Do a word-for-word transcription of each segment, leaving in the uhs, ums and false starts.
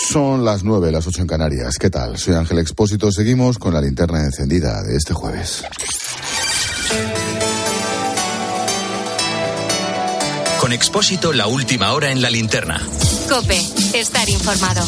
Son las nueve, las ocho en Canarias. ¿Qué tal? Soy Ángel Expósito. Seguimos con la linterna encendida de este jueves. Con Expósito, la última hora en la linterna. COPE, estar informado.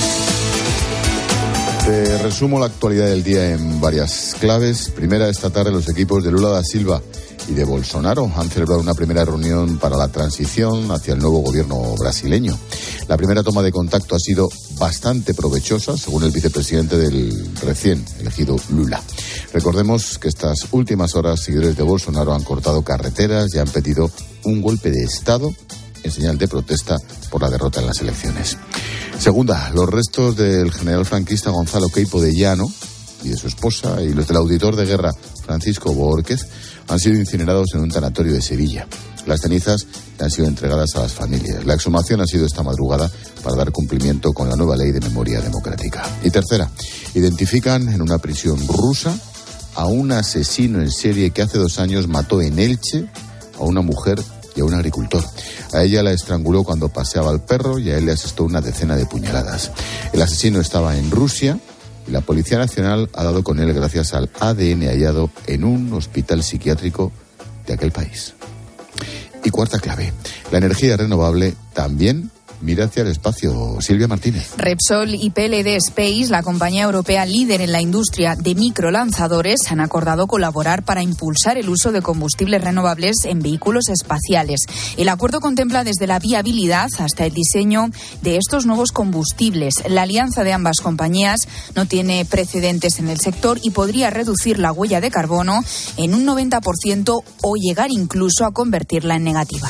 Te resumo la actualidad del día en varias claves. Primera, esta tarde los equipos de Lula da Silva y de Bolsonaro han celebrado una primera reunión para la transición hacia el nuevo gobierno brasileño. La primera toma de contacto ha sido bastante provechosa, según el vicepresidente del recién elegido Lula. Recordemos que estas últimas horas seguidores de Bolsonaro han cortado carreteras y han pedido un golpe de Estado en señal de protesta por la derrota en las elecciones. Segunda, los restos del general franquista Gonzalo Queipo de Llano y de su esposa y los del auditor de guerra Francisco Boórquez han sido incinerados en un tanatorio de Sevilla. Las cenizas han sido entregadas a las familias. La exhumación ha sido esta madrugada para dar cumplimiento con la nueva ley de memoria democrática. Y tercera, identifican en una prisión rusa a un asesino en serie que hace dos años mató en Elche a una mujer y a un agricultor. A ella la estranguló cuando paseaba al perro y a él le asestó una decena de puñaladas. El asesino estaba en Rusia y la Policía Nacional ha dado con él gracias al A D N hallado en un hospital psiquiátrico de aquel país. Y cuarta clave, la energía renovable también mira hacia el espacio. Silvia Martínez. Repsol y P L D Space, la compañía europea líder en la industria de microlanzadores, han acordado colaborar para impulsar el uso de combustibles renovables en vehículos espaciales. El acuerdo contempla desde la viabilidad hasta el diseño de estos nuevos combustibles. La alianza de ambas compañías no tiene precedentes en el sector y podría reducir la huella de carbono en un noventa por ciento o llegar incluso a convertirla en negativa.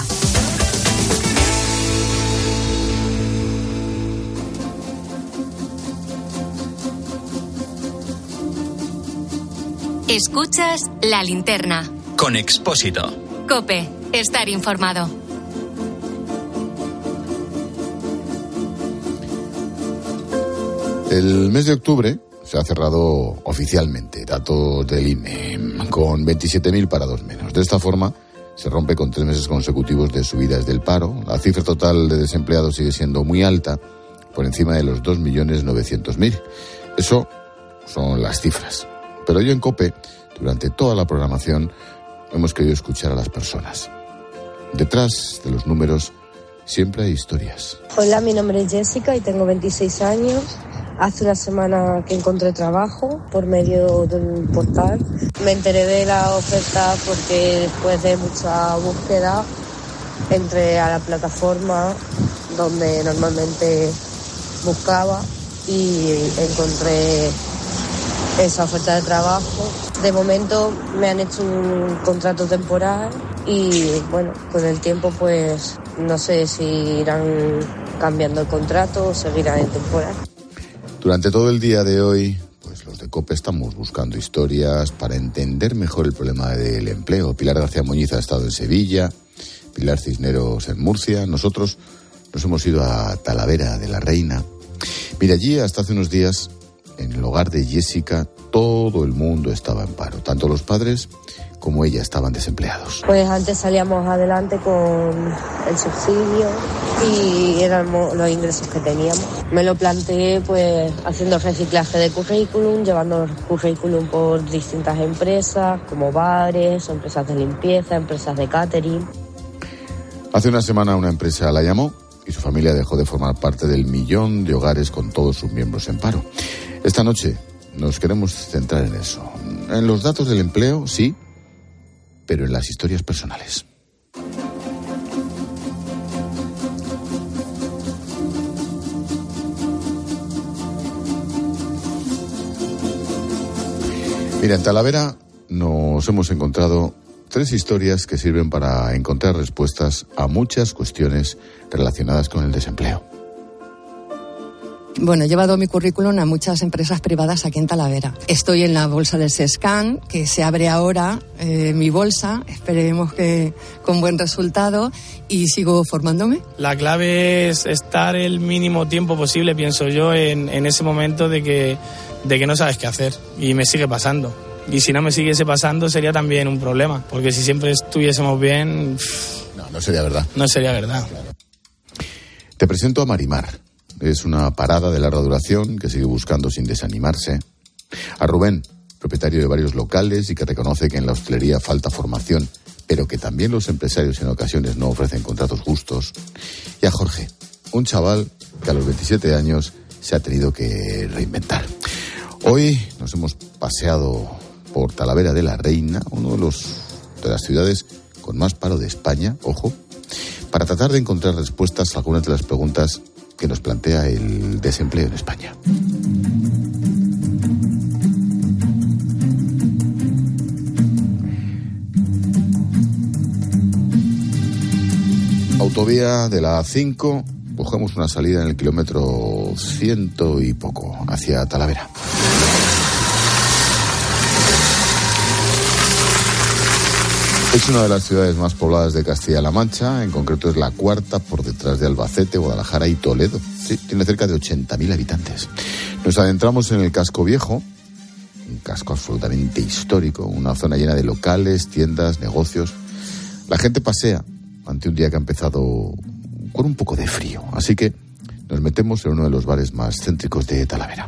Escuchas La Linterna. Con Expósito. COPE, estar informado. El mes de octubre se ha cerrado oficialmente, datos del I N E, con veintisiete mil parados menos. De esta forma, se rompe con tres meses consecutivos de subidas del paro. La cifra total de desempleados sigue siendo muy alta, por encima de los dos millones novecientos mil. Eso son las cifras. Pero yo en COPE, durante toda la programación, hemos querido escuchar a las personas. Detrás de los números siempre hay historias. Hola, mi nombre es Jessica y tengo veintiséis años. Hace una semana que encontré trabajo por medio de un portal. Me enteré de la oferta porque después de mucha búsqueda entré a la plataforma donde normalmente buscaba y encontré esa oferta de trabajo. De momento me han hecho un contrato temporal y bueno, con el tiempo pues no sé si irán cambiando el contrato o seguirán en temporal. Durante todo el día de hoy, pues los de COPE estamos buscando historias para entender mejor el problema del empleo. Pilar García Muñiz ha estado en Sevilla, Pilar Cisneros en Murcia. Nosotros nos hemos ido a Talavera de la Reina. Mira, allí hasta hace unos días, en el hogar de Jessica, todo el mundo estaba en paro. Tanto los padres como ella estaban desempleados. Pues antes salíamos adelante con el subsidio y eran los ingresos que teníamos. Me lo planteé pues haciendo reciclaje de currículum, llevando currículum por distintas empresas, como bares, empresas de limpieza, empresas de catering. Hace una semana una empresa la llamó y su familia dejó de formar parte del millón de hogares con todos sus miembros en paro. Esta noche nos queremos centrar en eso. En los datos del empleo, sí, pero en las historias personales. Mira, en Talavera nos hemos encontrado tres historias que sirven para encontrar respuestas a muchas cuestiones relacionadas con el desempleo. Bueno, he llevado mi currículum a muchas empresas privadas aquí en Talavera. Estoy en la bolsa del SESCAN, que se abre ahora eh, mi bolsa, esperemos que con buen resultado, y sigo formándome. La clave es estar el mínimo tiempo posible, pienso yo, en, en ese momento de que, de que no sabes qué hacer, y me sigue pasando. Y si no me siguiese pasando sería también un problema, porque si siempre estuviésemos bien... No, no sería verdad. No sería verdad. Claro. Te presento a Marimar. es una parada de larga duración que sigue buscando sin desanimarse. A Rubén, propietario de varios locales y que reconoce que en la hostelería falta formación, pero que también los empresarios en ocasiones no ofrecen contratos justos. Y a Jorge, un chaval que a los veintisiete años se ha tenido que reinventar. Hoy nos hemos paseado por Talavera de la Reina, uno de, los, de las ciudades con más paro de España, ojo, para tratar de encontrar respuestas a algunas de las preguntas que nos plantea el desempleo en España. Autovía de la A cinco, cogemos una salida en el kilómetro ciento y poco, hacia Talavera. Es una de las ciudades más pobladas de Castilla-La Mancha, en concreto es la cuarta por detrás de Albacete, Guadalajara y Toledo. Sí, tiene cerca de ochenta mil habitantes. Nos adentramos en el casco viejo, un casco absolutamente histórico, una zona llena de locales, tiendas, negocios. La gente pasea ante un día que ha empezado con un poco de frío, así que nos metemos en uno de los bares más céntricos de Talavera.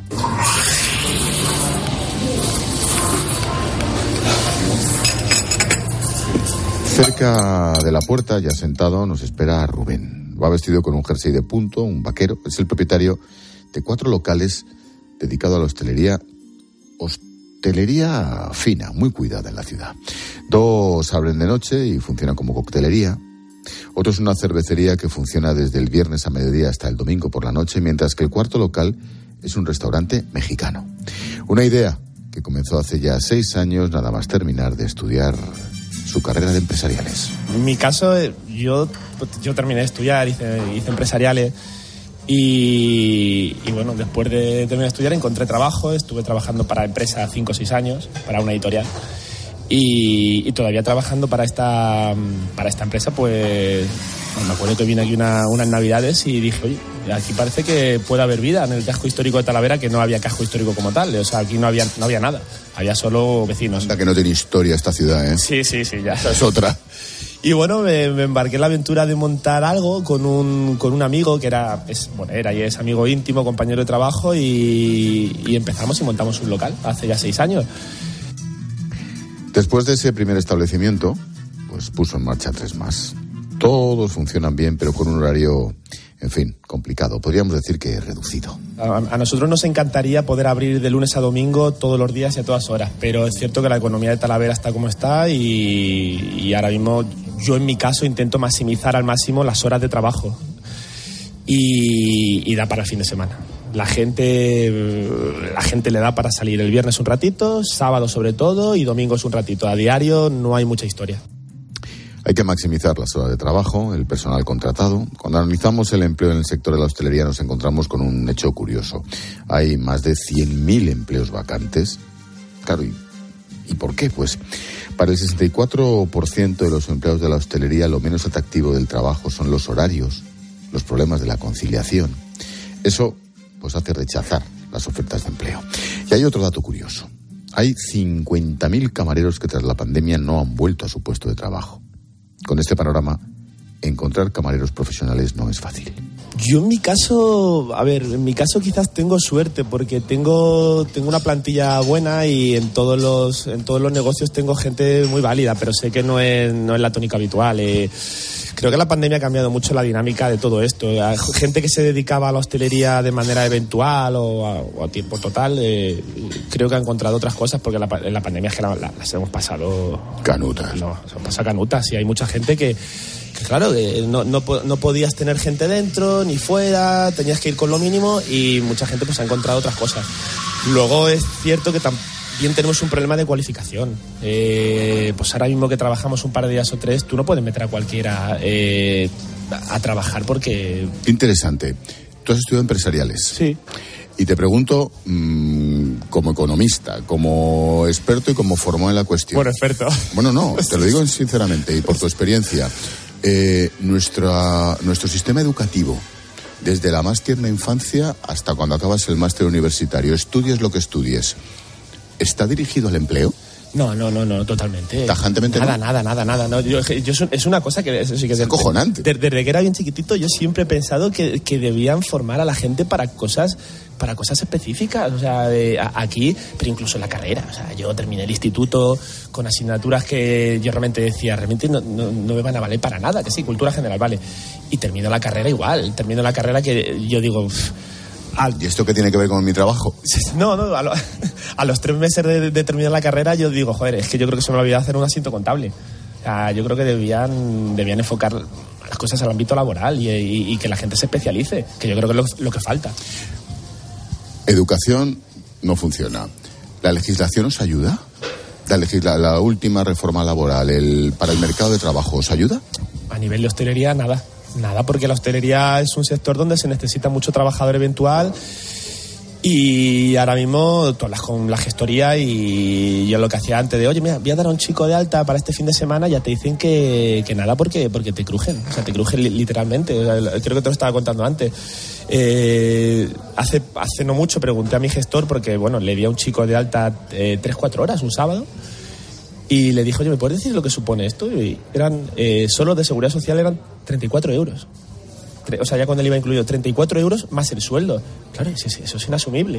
Cerca de la puerta, ya sentado, nos espera Rubén. Va vestido con un jersey de punto, un vaquero. Es el propietario de cuatro locales dedicados a la hostelería, hostelería fina, muy cuidada en la ciudad. Dos abren de noche y funcionan como coctelería. Otro es una cervecería que funciona desde el viernes a mediodía hasta el domingo por la noche, mientras que el cuarto local es un restaurante mexicano. Una idea que comenzó hace ya seis años, nada más terminar de estudiar su carrera de empresariales. En mi caso, yo, yo terminé de estudiar, hice, hice empresariales y, y bueno, después de terminar de estudiar encontré trabajo, estuve trabajando para empresa cinco o seis años, para una editorial. Y, y todavía trabajando para esta para esta empresa, pues me acuerdo que vine aquí una, unas navidades y dije, oye, aquí parece que puede haber vida en el casco histórico de Talavera, que no había casco histórico como tal, o sea, aquí no había no había nada, había solo vecinos. Anda que no tiene historia esta ciudad, ¿eh? Sí, sí, sí, ya. Esa es otra. Y bueno, me, me embarqué en la aventura de montar algo con un, con un amigo que era, es, bueno, era y es amigo íntimo, compañero de trabajo, y, y empezamos y montamos un local hace ya seis años. Después de ese primer establecimiento, pues puso en marcha tres más. Todos funcionan bien, pero con un horario, en fin, complicado. Podríamos decir que reducido. A, a nosotros nos encantaría poder abrir de lunes a domingo todos los días y a todas horas, pero es cierto que la economía de Talavera está como está y, y ahora mismo yo en mi caso intento maximizar al máximo las horas de trabajo y, y da para el fin de semana. La gente, la gente le da para salir el viernes un ratito, sábado sobre todo y domingos un ratito. A diario no hay mucha historia. Hay que maximizar las horas de trabajo, el personal contratado. Cuando analizamos el empleo en el sector de la hostelería nos encontramos con un hecho curioso. Hay más de cien mil empleos vacantes. Claro, ¿y, ¿y por qué? Pues para el sesenta y cuatro por ciento de los empleados de la hostelería lo menos atractivo del trabajo son los horarios, los problemas de la conciliación. Eso pues hace rechazar las ofertas de empleo. Y hay otro dato curioso. Hay cincuenta mil camareros que tras la pandemia no han vuelto a su puesto de trabajo. Con este panorama, encontrar camareros profesionales no es fácil. Yo en mi caso, a ver, en mi caso quizás tengo suerte porque tengo tengo una plantilla buena y en todos los en todos los negocios tengo gente muy válida, pero sé que no es no es la tónica habitual. Eh, creo que la pandemia ha cambiado mucho la dinámica de todo esto. Hay gente que se dedicaba a la hostelería de manera eventual o a, o a tiempo total, eh, creo que ha encontrado otras cosas porque la, en la pandemia es que la, la, las hemos pasado canutas. No, se pasa canutas y hay mucha gente que Que claro, eh, no, no, no podías tener gente dentro ni fuera, tenías que ir con lo mínimo y mucha gente pues ha encontrado otras cosas. Luego es cierto que también tenemos un problema de cualificación. Eh, pues ahora mismo que trabajamos un par de días o tres, tú no puedes meter a cualquiera eh, a trabajar porque... Interesante. Tú has estudiado empresariales. Sí. Y te pregunto, mmm, como economista, como experto y como formado en la cuestión. Bueno, experto. Bueno, no, te lo digo sinceramente y por tu experiencia. Eh, nuestra, nuestro sistema educativo, desde la más tierna infancia hasta cuando acabas el máster universitario, estudies lo que estudies, ¿está dirigido al empleo? No, no, no, no, totalmente. Tajantemente nada, no. Nada, nada, nada, nada. No, yo, yo, es una cosa que... Eso sí que es acojonante. Desde, desde que era bien chiquitito yo siempre he pensado que, que debían formar a la gente para cosas... para cosas específicas, o sea, de, a, aquí, pero incluso en la carrera. O sea, yo terminé el instituto con asignaturas que yo realmente decía, realmente no, no, no me van a valer para nada, que sí, cultura general, vale. Y termino la carrera igual, termino la carrera que yo digo... Al... ¿Y esto qué tiene que ver con mi trabajo? No, no, a, lo, a los tres meses de, de terminar la carrera yo digo, joder, es que yo creo que se me olvidó hacer un asiento contable. O sea, yo creo que debían, debían enfocar las cosas al ámbito laboral y, y, y que la gente se especialice, que yo creo que es lo, lo que falta. Educación no funciona. ¿La legislación os ayuda? La, legisla- la última reforma laboral el, para el mercado de trabajo, ¿os ayuda? A nivel de hostelería, nada. Nada, porque la hostelería es un sector donde se necesita mucho trabajador eventual y ahora mismo tú hablas con la gestoría y yo lo que hacía antes de, oye, mira, voy a dar a un chico de alta para este fin de semana, ya te dicen que, que nada porque, porque te crujen, o sea, te crujen li- literalmente. O sea, creo que te lo estaba contando antes. Eh, hace, hace no mucho pregunté a mi gestor porque, bueno, le di a un chico de alta eh, tres, cuatro horas un sábado y le dijo, oye, ¿me puedes decir lo que supone esto? Y eran, eh, solo de seguridad social eran treinta y cuatro euros. O sea, ya con el I V A incluido, treinta y cuatro euros más el sueldo. Claro, eso es inasumible.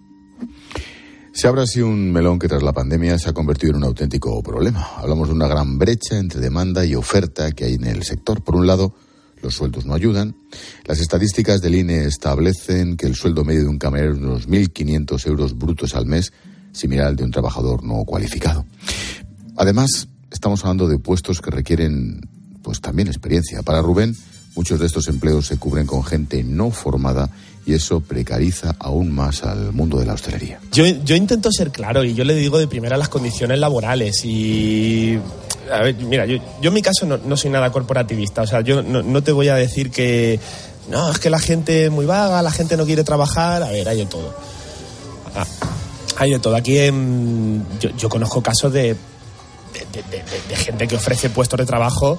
Se abre así un melón que tras la pandemia se ha convertido en un auténtico problema. Hablamos de una gran brecha entre demanda y oferta que hay en el sector. Por un lado, los sueldos no ayudan. Las estadísticas del I N E establecen que el sueldo medio de un camarero es unos mil quinientos euros brutos al mes, similar al de un trabajador no cualificado. Además, estamos hablando de puestos que requieren, pues también experiencia. Para Rubén, muchos de estos empleos se cubren con gente no formada y eso precariza aún más al mundo de la hostelería. Yo, yo intento ser claro y yo le digo de primera las condiciones laborales y... A ver, mira, yo, yo en mi caso no, no soy nada corporativista, o sea, yo no, no te voy a decir que... No, es que la gente es muy vaga, la gente no quiere trabajar, a ver, hay de todo. Ah, hay de todo. Aquí en, yo, yo conozco casos de, de, de, de, de gente que ofrece puestos de trabajo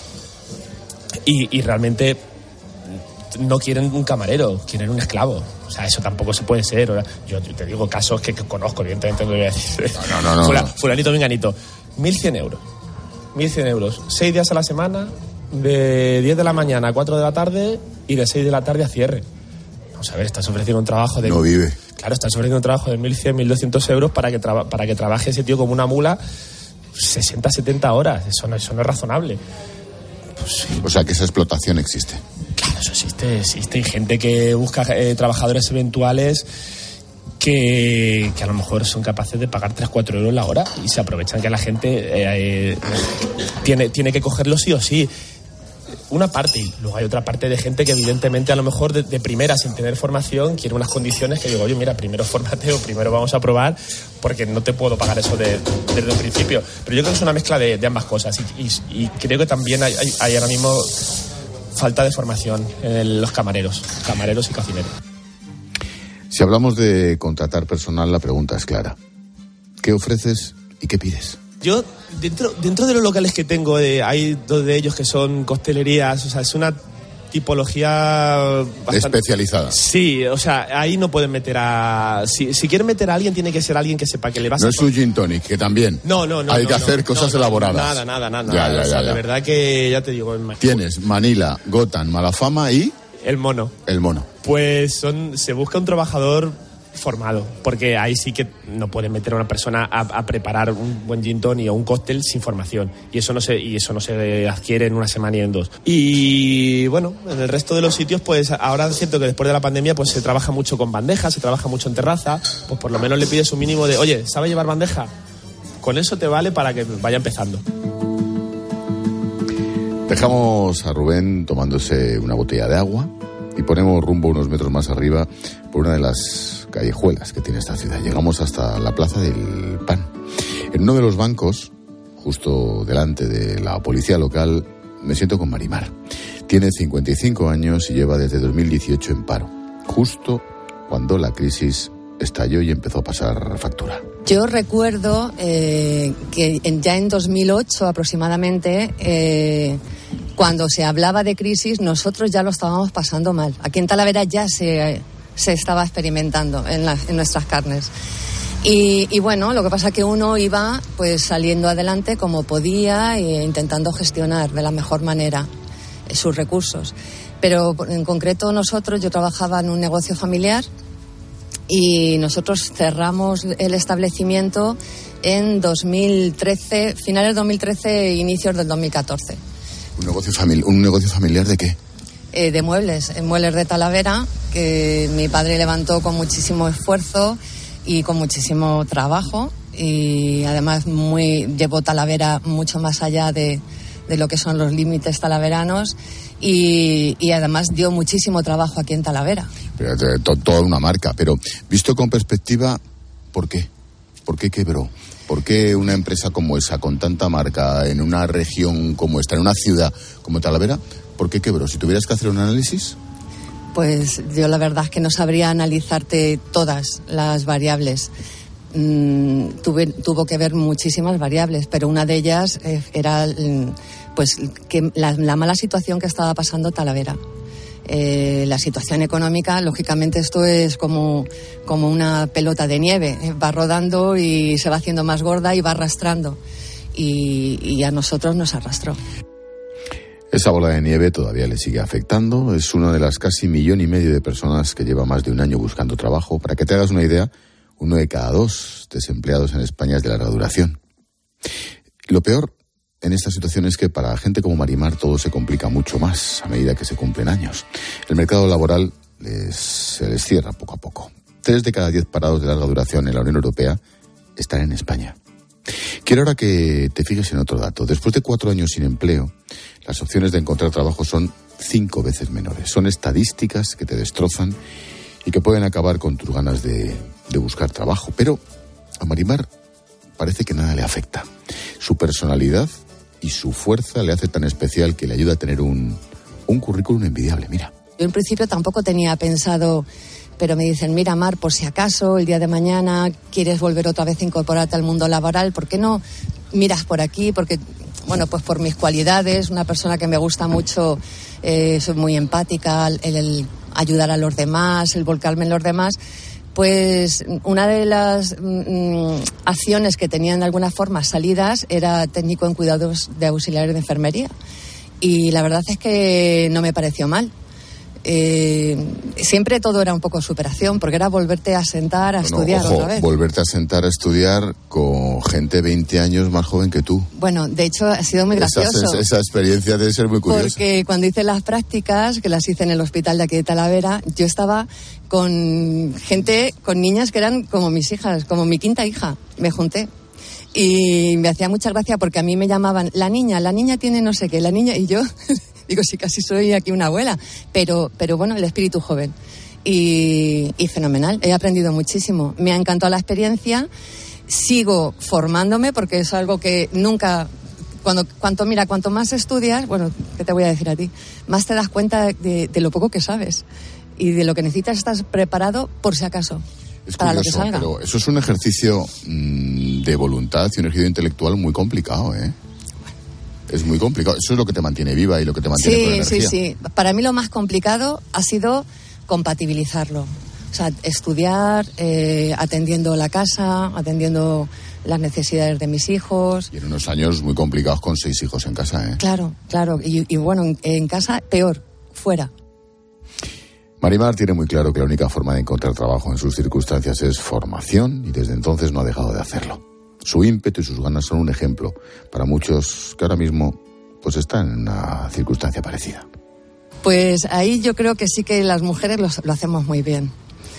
y, y realmente no quieren un camarero, quieren un esclavo. O sea, eso tampoco se puede ser. Yo, yo te digo casos que, que conozco, evidentemente no voy a decir. No, no, no. Fula, no. Fulanito, menganito. mil cien euros. mil cien euros. Seis días a la semana, de diez de la mañana a cuatro de la tarde y de seis de la tarde a cierre. Vamos a ver, estás ofreciendo un trabajo de... No vive. Claro, estás ofreciendo un trabajo de mil cien, mil doscientos euros para que, traba, para que trabaje ese tío como una mula sesenta, setenta horas. Eso no, eso no es razonable. Pues sí. O sea, que esa explotación existe. Claro, eso existe, existe. Hay gente que busca eh, trabajadores eventuales que, que a lo mejor son capaces de pagar tres, cuatro euros la hora y se aprovechan que la gente eh, eh, tiene, tiene que cogerlo sí o sí. Una parte, y luego hay otra parte de gente que evidentemente a lo mejor de, de primera, sin tener formación, quiere unas condiciones que digo, oye, mira, primero fórmate o primero vamos a probar porque no te puedo pagar eso de, desde el principio. Pero yo creo que es una mezcla de, de ambas cosas y, y, y creo que también hay, hay, hay ahora mismo falta de formación en los camareros, camareros y cocineros. Si hablamos de contratar personal, la pregunta es clara. ¿Qué ofreces y qué pides? Yo, dentro, dentro de los locales que tengo, eh, hay dos de ellos que son costelerías, o sea, es una tipología bastante... especializada. Sí, o sea, ahí no pueden meter a... Si, si quieren meter a alguien, tiene que ser alguien que sepa que le vas a... No es un gin tonic, que también No, no, no. hay no, que no, hacer no, cosas no, elaboradas. Nada, nada, nada. Ya, ya, o sea, ya, ya. de verdad que, ya te digo... En... Tienes Manila, Gotan, Malafama y... El mono. El mono. Pues son, se busca un trabajador formado, porque ahí sí que no pueden meter a una persona a, a preparar un buen gin tonic o un cóctel sin formación, y eso no se y eso no se adquiere en una semana y en dos. Y bueno, en el resto de los sitios, pues ahora es cierto que después de la pandemia pues se trabaja mucho con bandejas, se trabaja mucho en terraza, pues por lo menos le pides un mínimo de, oye, ¿sabe llevar bandeja? Con eso te vale para que vaya empezando. Dejamos a Rubén tomándose una botella de agua y ponemos rumbo unos metros más arriba por una de las callejuelas que tiene esta ciudad. Llegamos hasta la Plaza del Pan. En uno de los bancos, justo delante de la policía local, me siento con Marimar. Tiene cincuenta y cinco años y lleva desde dos mil dieciocho en paro, justo cuando la crisis estalló y empezó a pasar factura. Yo recuerdo eh, que en, ya en dos mil ocho aproximadamente, eh, cuando se hablaba de crisis, nosotros ya lo estábamos pasando mal. Aquí en Talavera ya se, se estaba experimentando en, la, en nuestras carnes. Y, y bueno, lo que pasa es que uno iba pues saliendo adelante como podía e intentando gestionar de la mejor manera sus recursos. Pero en concreto nosotros, yo trabajaba en un negocio familiar y nosotros cerramos el establecimiento en dos mil trece, finales de dos mil trece, inicios del dos mil catorce. ¿Un negocio, famili- un negocio familiar de qué? Eh, de muebles, en muebles de Talavera, que mi padre levantó con muchísimo esfuerzo y con muchísimo trabajo, y además muy llevó Talavera mucho más allá de, de lo que son los límites talaveranos, y, y además dio muchísimo trabajo aquí en Talavera. Pero, to, toda una marca, pero visto con perspectiva, ¿por qué? ¿Por qué quebró? ¿Por qué una empresa como esa, con tanta marca, en una región como esta, en una ciudad como Talavera, ¿por qué quebró? Si tuvieras que hacer un análisis... Pues yo la verdad es que no sabría analizarte todas las variables. Mm, tuve, tuvo que ver muchísimas variables, pero una de ellas eh, era pues que la, la mala situación que estaba pasando Talavera. Eh, la situación económica, lógicamente esto es como, como una pelota de nieve, eh, va rodando y se va haciendo más gorda y va arrastrando, y, y a nosotros nos arrastró. Esa bola de nieve todavía le sigue afectando. Es una de las casi millón y medio de personas que lleva más de un año buscando trabajo. Para que te hagas una idea, uno de cada dos desempleados en España es de larga duración. Lo peor en esta situación es que para gente como Marimar todo se complica mucho más a medida que se cumplen años. El mercado laboral les, se les cierra poco a poco. Tres de cada diez parados de larga duración en la Unión Europea están en España. Quiero ahora que te fijes en otro dato. Después de cuatro años sin empleo, las opciones de encontrar trabajo son cinco veces menores. Son estadísticas que te destrozan y que pueden acabar con tus ganas de, de buscar trabajo. Pero a Marimar parece que nada le afecta. Su personalidad y su fuerza le hace tan especial que le ayuda a tener un, un currículum envidiable. Mira. Yo en principio tampoco tenía pensado, pero me dicen, mira, Mar, por si acaso el día de mañana quieres volver otra vez a incorporarte al mundo laboral, ¿por qué no miras por aquí? Porque, bueno, pues por mis cualidades, una persona que me gusta mucho, eh, soy muy empática, el, el ayudar a los demás, el volcarme en los demás, pues una de las mm, acciones que tenían de alguna forma salidas era técnico en cuidados de auxiliares de enfermería. Y la verdad es que no me pareció mal. Eh, siempre todo era un poco superación, porque era volverte a sentar a bueno, estudiar ojo, otra vez. Volverte a sentar a estudiar con gente veinte años más joven que tú. Bueno, de hecho ha sido muy gracioso. Esa, esa experiencia debe ser muy curiosa. Porque cuando hice las prácticas, que las hice en el hospital de aquí de Talavera, yo estaba con gente, con niñas que eran como mis hijas, como mi quinta hija. Me junté. Y me hacía mucha gracia porque a mí me llamaban, la niña, la niña tiene no sé qué, la niña, y yo... Digo, sí, casi soy aquí una abuela, pero, pero bueno, el espíritu joven. Y, y fenomenal, he aprendido muchísimo. Me ha encantado la experiencia, sigo formándome porque es algo que nunca... Cuando, cuanto, mira, cuanto más estudias, bueno, ¿qué te voy a decir a ti? Más te das cuenta de, de lo poco que sabes y de lo que necesitas, estás preparado por si acaso. Es para curioso, lo que salga. Pero eso es un ejercicio mmm, de voluntad y un ejercicio intelectual muy complicado, ¿eh? Es muy complicado. Eso es lo que te mantiene viva y lo que te mantiene sí, con energía. Sí, sí, sí. Para mí lo más complicado ha sido compatibilizarlo. O sea, estudiar, eh, atendiendo la casa, atendiendo las necesidades de mis hijos. Y en unos años muy complicados con seis hijos en casa, ¿eh? Claro, claro. Y, y bueno, en, en casa, peor, fuera. Marimar tiene muy claro que la única forma de encontrar trabajo en sus circunstancias es formación y desde entonces no ha dejado de hacerlo. Su ímpetu y sus ganas son un ejemplo para muchos que ahora mismo pues están en una circunstancia parecida. Pues ahí yo creo que sí que las mujeres lo, lo hacemos muy bien.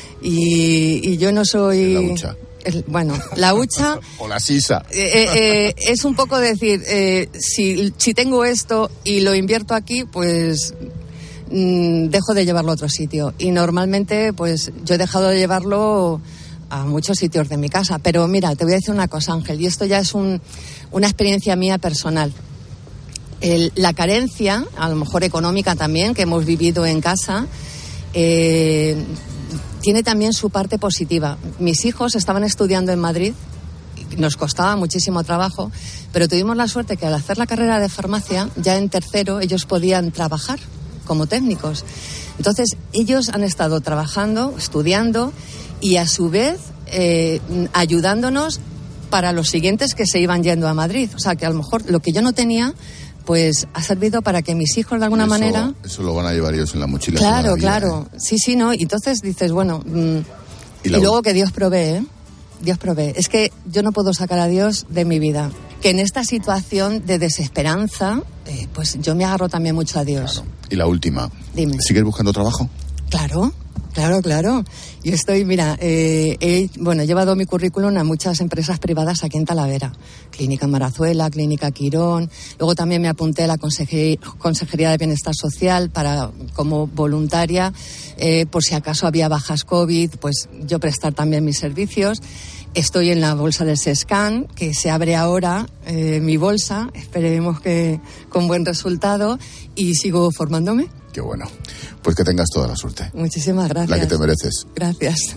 Y, y yo no soy... La hucha. El, bueno, la hucha... o la sisa. Eh, eh, es un poco decir, eh, si, si tengo esto y lo invierto aquí, pues mmm, dejo de llevarlo a otro sitio. Y normalmente pues yo he dejado de llevarlo a muchos sitios de mi casa. Pero mira, te voy a decir una cosa, Ángel, y esto ya es un, una experiencia mía personal. El, la carencia, a lo mejor económica también, que hemos vivido en casa, eh, tiene también su parte positiva. Mis hijos estaban estudiando en Madrid, nos costaba muchísimo trabajo, pero tuvimos la suerte que al hacer la carrera de farmacia, ya en tercero, ellos podían trabajar como técnicos. Entonces, ellos han estado trabajando, estudiando, y a su vez eh, ayudándonos para los siguientes que se iban yendo a Madrid. O sea, que a lo mejor lo que yo no tenía, pues ha servido para que mis hijos de alguna eso, manera... Eso lo van a llevar ellos en la mochila. Claro, vida, claro. ¿eh? Sí, sí, ¿no? Y entonces dices, bueno... Mmm, y, y luego que Dios provee, ¿eh? Dios provee. Es que yo no puedo sacar a Dios de mi vida. Que en esta situación de desesperanza, eh, pues yo me agarro también mucho a Dios. Claro. Y la última. Dime. ¿Sigues buscando trabajo? Claro. Claro, claro. Yo estoy, mira, eh, he bueno, he llevado mi currículum a muchas empresas privadas aquí en Talavera. Clínica Marazuela, Clínica Quirón. Luego también me apunté a la Consejería, Consejería de Bienestar Social para como voluntaria, eh, por si acaso había bajas COVID, pues yo prestar también mis servicios. Estoy en la bolsa del Sescan, que se abre ahora eh, mi bolsa. Esperemos que con buen resultado y sigo formándome. Qué bueno. Pues que tengas toda la suerte. Muchísimas gracias. La que te mereces. Gracias.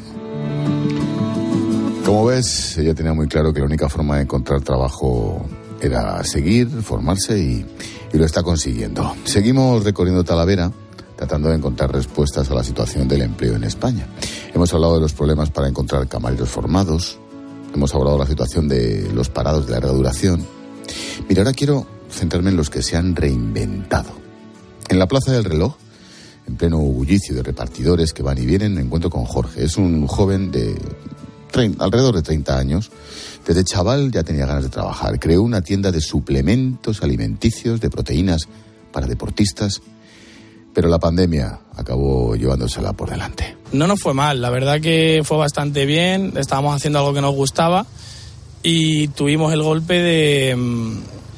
Como ves, ella tenía muy claro que la única forma de encontrar trabajo era seguir, formarse y, y lo está consiguiendo. Seguimos recorriendo Talavera, tratando de encontrar respuestas a la situación del empleo en España. Hemos hablado de los problemas para encontrar camareros formados, hemos hablado de la situación de los parados de larga duración. Mira, ahora quiero centrarme en los que se han reinventado. En la Plaza del Reloj, en pleno bullicio de repartidores que van y vienen, me encuentro con Jorge. Es un joven de treinta, alrededor de treinta años. Desde chaval ya tenía ganas de trabajar. Creó una tienda de suplementos alimenticios, de proteínas para deportistas, pero la pandemia acabó llevándosela por delante. No nos fue mal, la verdad que fue bastante bien. Estábamos haciendo algo que nos gustaba y tuvimos el golpe de,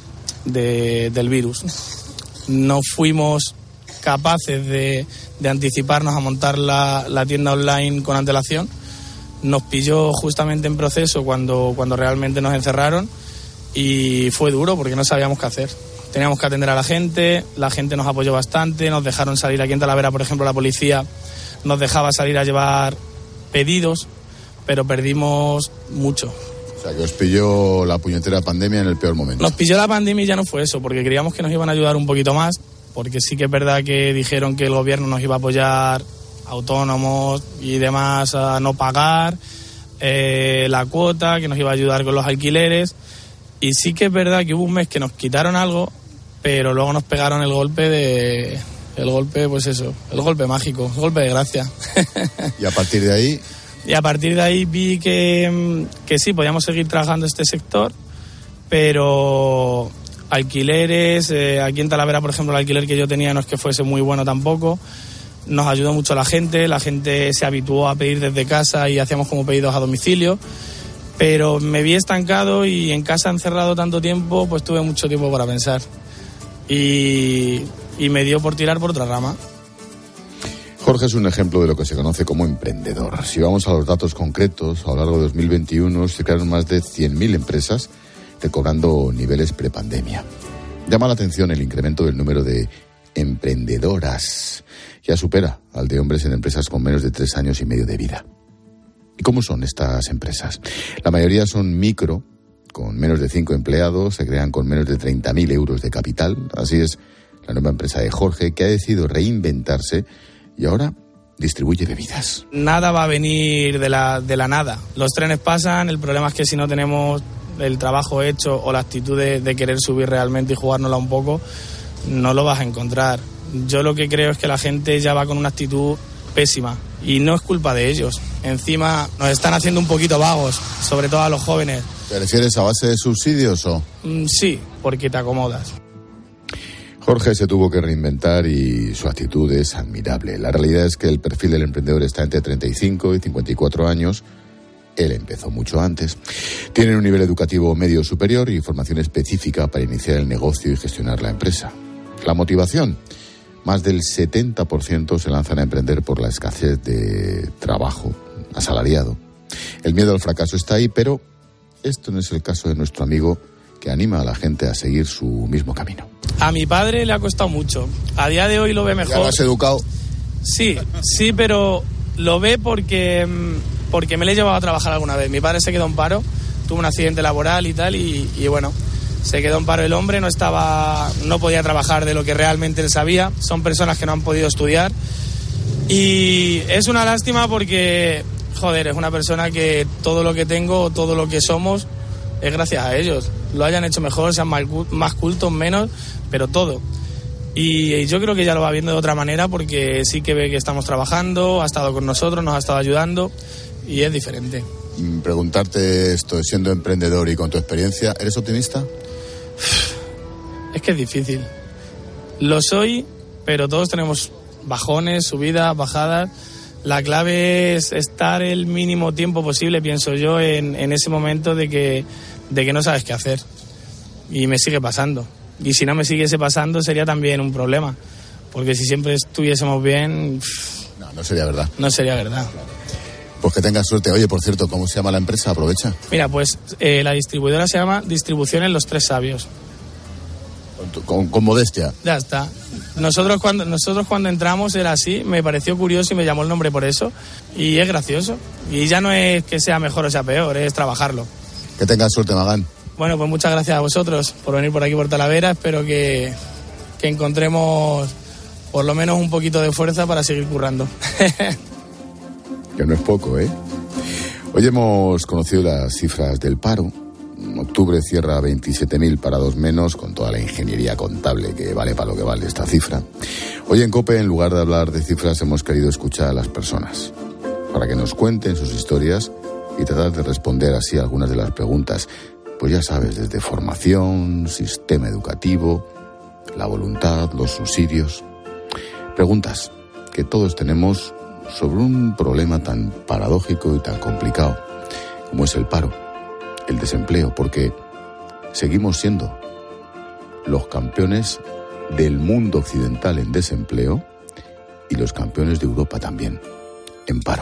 de del virus. No fuimos capaces de, de anticiparnos a montar la, la tienda online con antelación. Nos pilló justamente en proceso cuando, cuando realmente nos encerraron y fue duro porque no sabíamos qué hacer. Teníamos que atender a la gente, la gente nos apoyó bastante, nos dejaron salir aquí en Talavera, por ejemplo, la policía nos dejaba salir a llevar pedidos, pero perdimos mucho. O sea, que os pilló la puñetera pandemia en el peor momento. Nos pilló la pandemia y ya no fue eso, porque creíamos que nos iban a ayudar un poquito más, porque sí que es verdad que dijeron que el gobierno nos iba a apoyar, autónomos y demás, a no pagar eh, la cuota, que nos iba a ayudar con los alquileres, y sí que es verdad que hubo un mes que nos quitaron algo, pero luego nos pegaron el golpe de... el golpe, pues eso, el golpe mágico, el golpe de gracia. Y a partir de ahí... Y a partir de ahí vi que, que sí, podíamos seguir trabajando este sector, pero alquileres, eh, aquí en Talavera, por ejemplo, el alquiler que yo tenía no es que fuese muy bueno tampoco. Nos ayudó mucho la gente, la gente se habituó a pedir desde casa y hacíamos como pedidos a domicilio, pero me vi estancado y en casa encerrado tanto tiempo, pues tuve mucho tiempo para pensar. Y, y me dio por tirar por otra rama. Jorge es un ejemplo de lo que se conoce como emprendedor. Si vamos a los datos concretos, a lo largo de dos mil veintiuno se crearon más de cien mil empresas recobrando niveles prepandemia. Llama la atención el incremento del número de emprendedoras. Ya supera al de hombres en empresas con menos de tres años y medio de vida. ¿Y cómo son estas empresas? La mayoría son micro, con menos de cinco empleados, se crean con menos de treinta mil euros de capital. Así es la nueva empresa de Jorge, que ha decidido reinventarse y ahora distribuye bebidas. Nada va a venir de la, de la nada. Los trenes pasan, el problema es que si no tenemos el trabajo hecho o la actitud de, de querer subir realmente y jugárnosla un poco, no lo vas a encontrar. Yo lo que creo es que la gente ya va con una actitud pésima y no es culpa de ellos. Encima nos están haciendo un poquito vagos, sobre todo a los jóvenes. ¿Te refieres a base de subsidios o...? Mm, sí, porque te acomodas. Jorge se tuvo que reinventar y su actitud es admirable. La realidad es que el perfil del emprendedor está entre treinta y cinco y cincuenta y cuatro años. Él empezó mucho antes. Tiene un nivel educativo medio superior y formación específica para iniciar el negocio y gestionar la empresa. La motivación. Más del setenta por ciento se lanzan a emprender por la escasez de trabajo asalariado. El miedo al fracaso está ahí, pero esto no es el caso de nuestro amigo, que anima a la gente a seguir su mismo camino. A mi padre le ha costado mucho. A día de hoy lo ve mejor. ¿Ya lo has educado? Sí, sí, pero lo ve porque, porque me le he llevado a trabajar alguna vez. Mi padre se quedó en paro, tuvo un accidente laboral y tal, y, y bueno, se quedó en paro el hombre, no estaba, no podía trabajar de lo que realmente él sabía. Son personas que no han podido estudiar. Y es una lástima porque Joder, es una persona que todo lo que tengo, todo lo que somos, es gracias a ellos. Lo hayan hecho mejor, sean más cultos, menos, pero todo. Y yo creo que ya lo va viendo de otra manera porque sí que ve que estamos trabajando, ha estado con nosotros, nos ha estado ayudando y es diferente. Preguntarte esto, siendo emprendedor y con tu experiencia, ¿eres optimista? Es que es difícil. Lo soy, pero todos tenemos bajones, subidas, bajadas. La clave es estar el mínimo tiempo posible, pienso yo, en, en ese momento de que, de que no sabes qué hacer. Y me sigue pasando. Y si no me siguiese pasando sería también un problema. Porque si siempre estuviésemos bien... No, no sería verdad. No sería verdad. Pues que tengas suerte. Oye, por cierto, ¿cómo se llama la empresa? Aprovecha. Mira, pues eh, la distribuidora se llama Distribuciones Los Tres Sabios. Con, con, con modestia. Ya está. Nosotros cuando, nosotros cuando entramos era así, me pareció curioso y me llamó el nombre por eso. Y es gracioso. Y ya no es que sea mejor o sea peor, es trabajarlo. Que tengas suerte, Magán. Bueno, pues muchas gracias a vosotros por venir por aquí por Talavera. Espero que, que encontremos por lo menos un poquito de fuerza para seguir currando. Que no es poco, ¿eh? Hoy hemos conocido las cifras del paro. Octubre cierra veintisiete mil parados menos, con toda la ingeniería contable que vale para lo que vale esta cifra. Hoy en COPE, en lugar de hablar de cifras, hemos querido escuchar a las personas para que nos cuenten sus historias y tratar de responder así a algunas de las preguntas. Pues ya sabes, desde formación, sistema educativo, la voluntad, los subsidios. Preguntas que todos tenemos sobre un problema tan paradójico y tan complicado como es el paro, el desempleo, porque seguimos siendo los campeones del mundo occidental en desempleo y los campeones de Europa también en paro.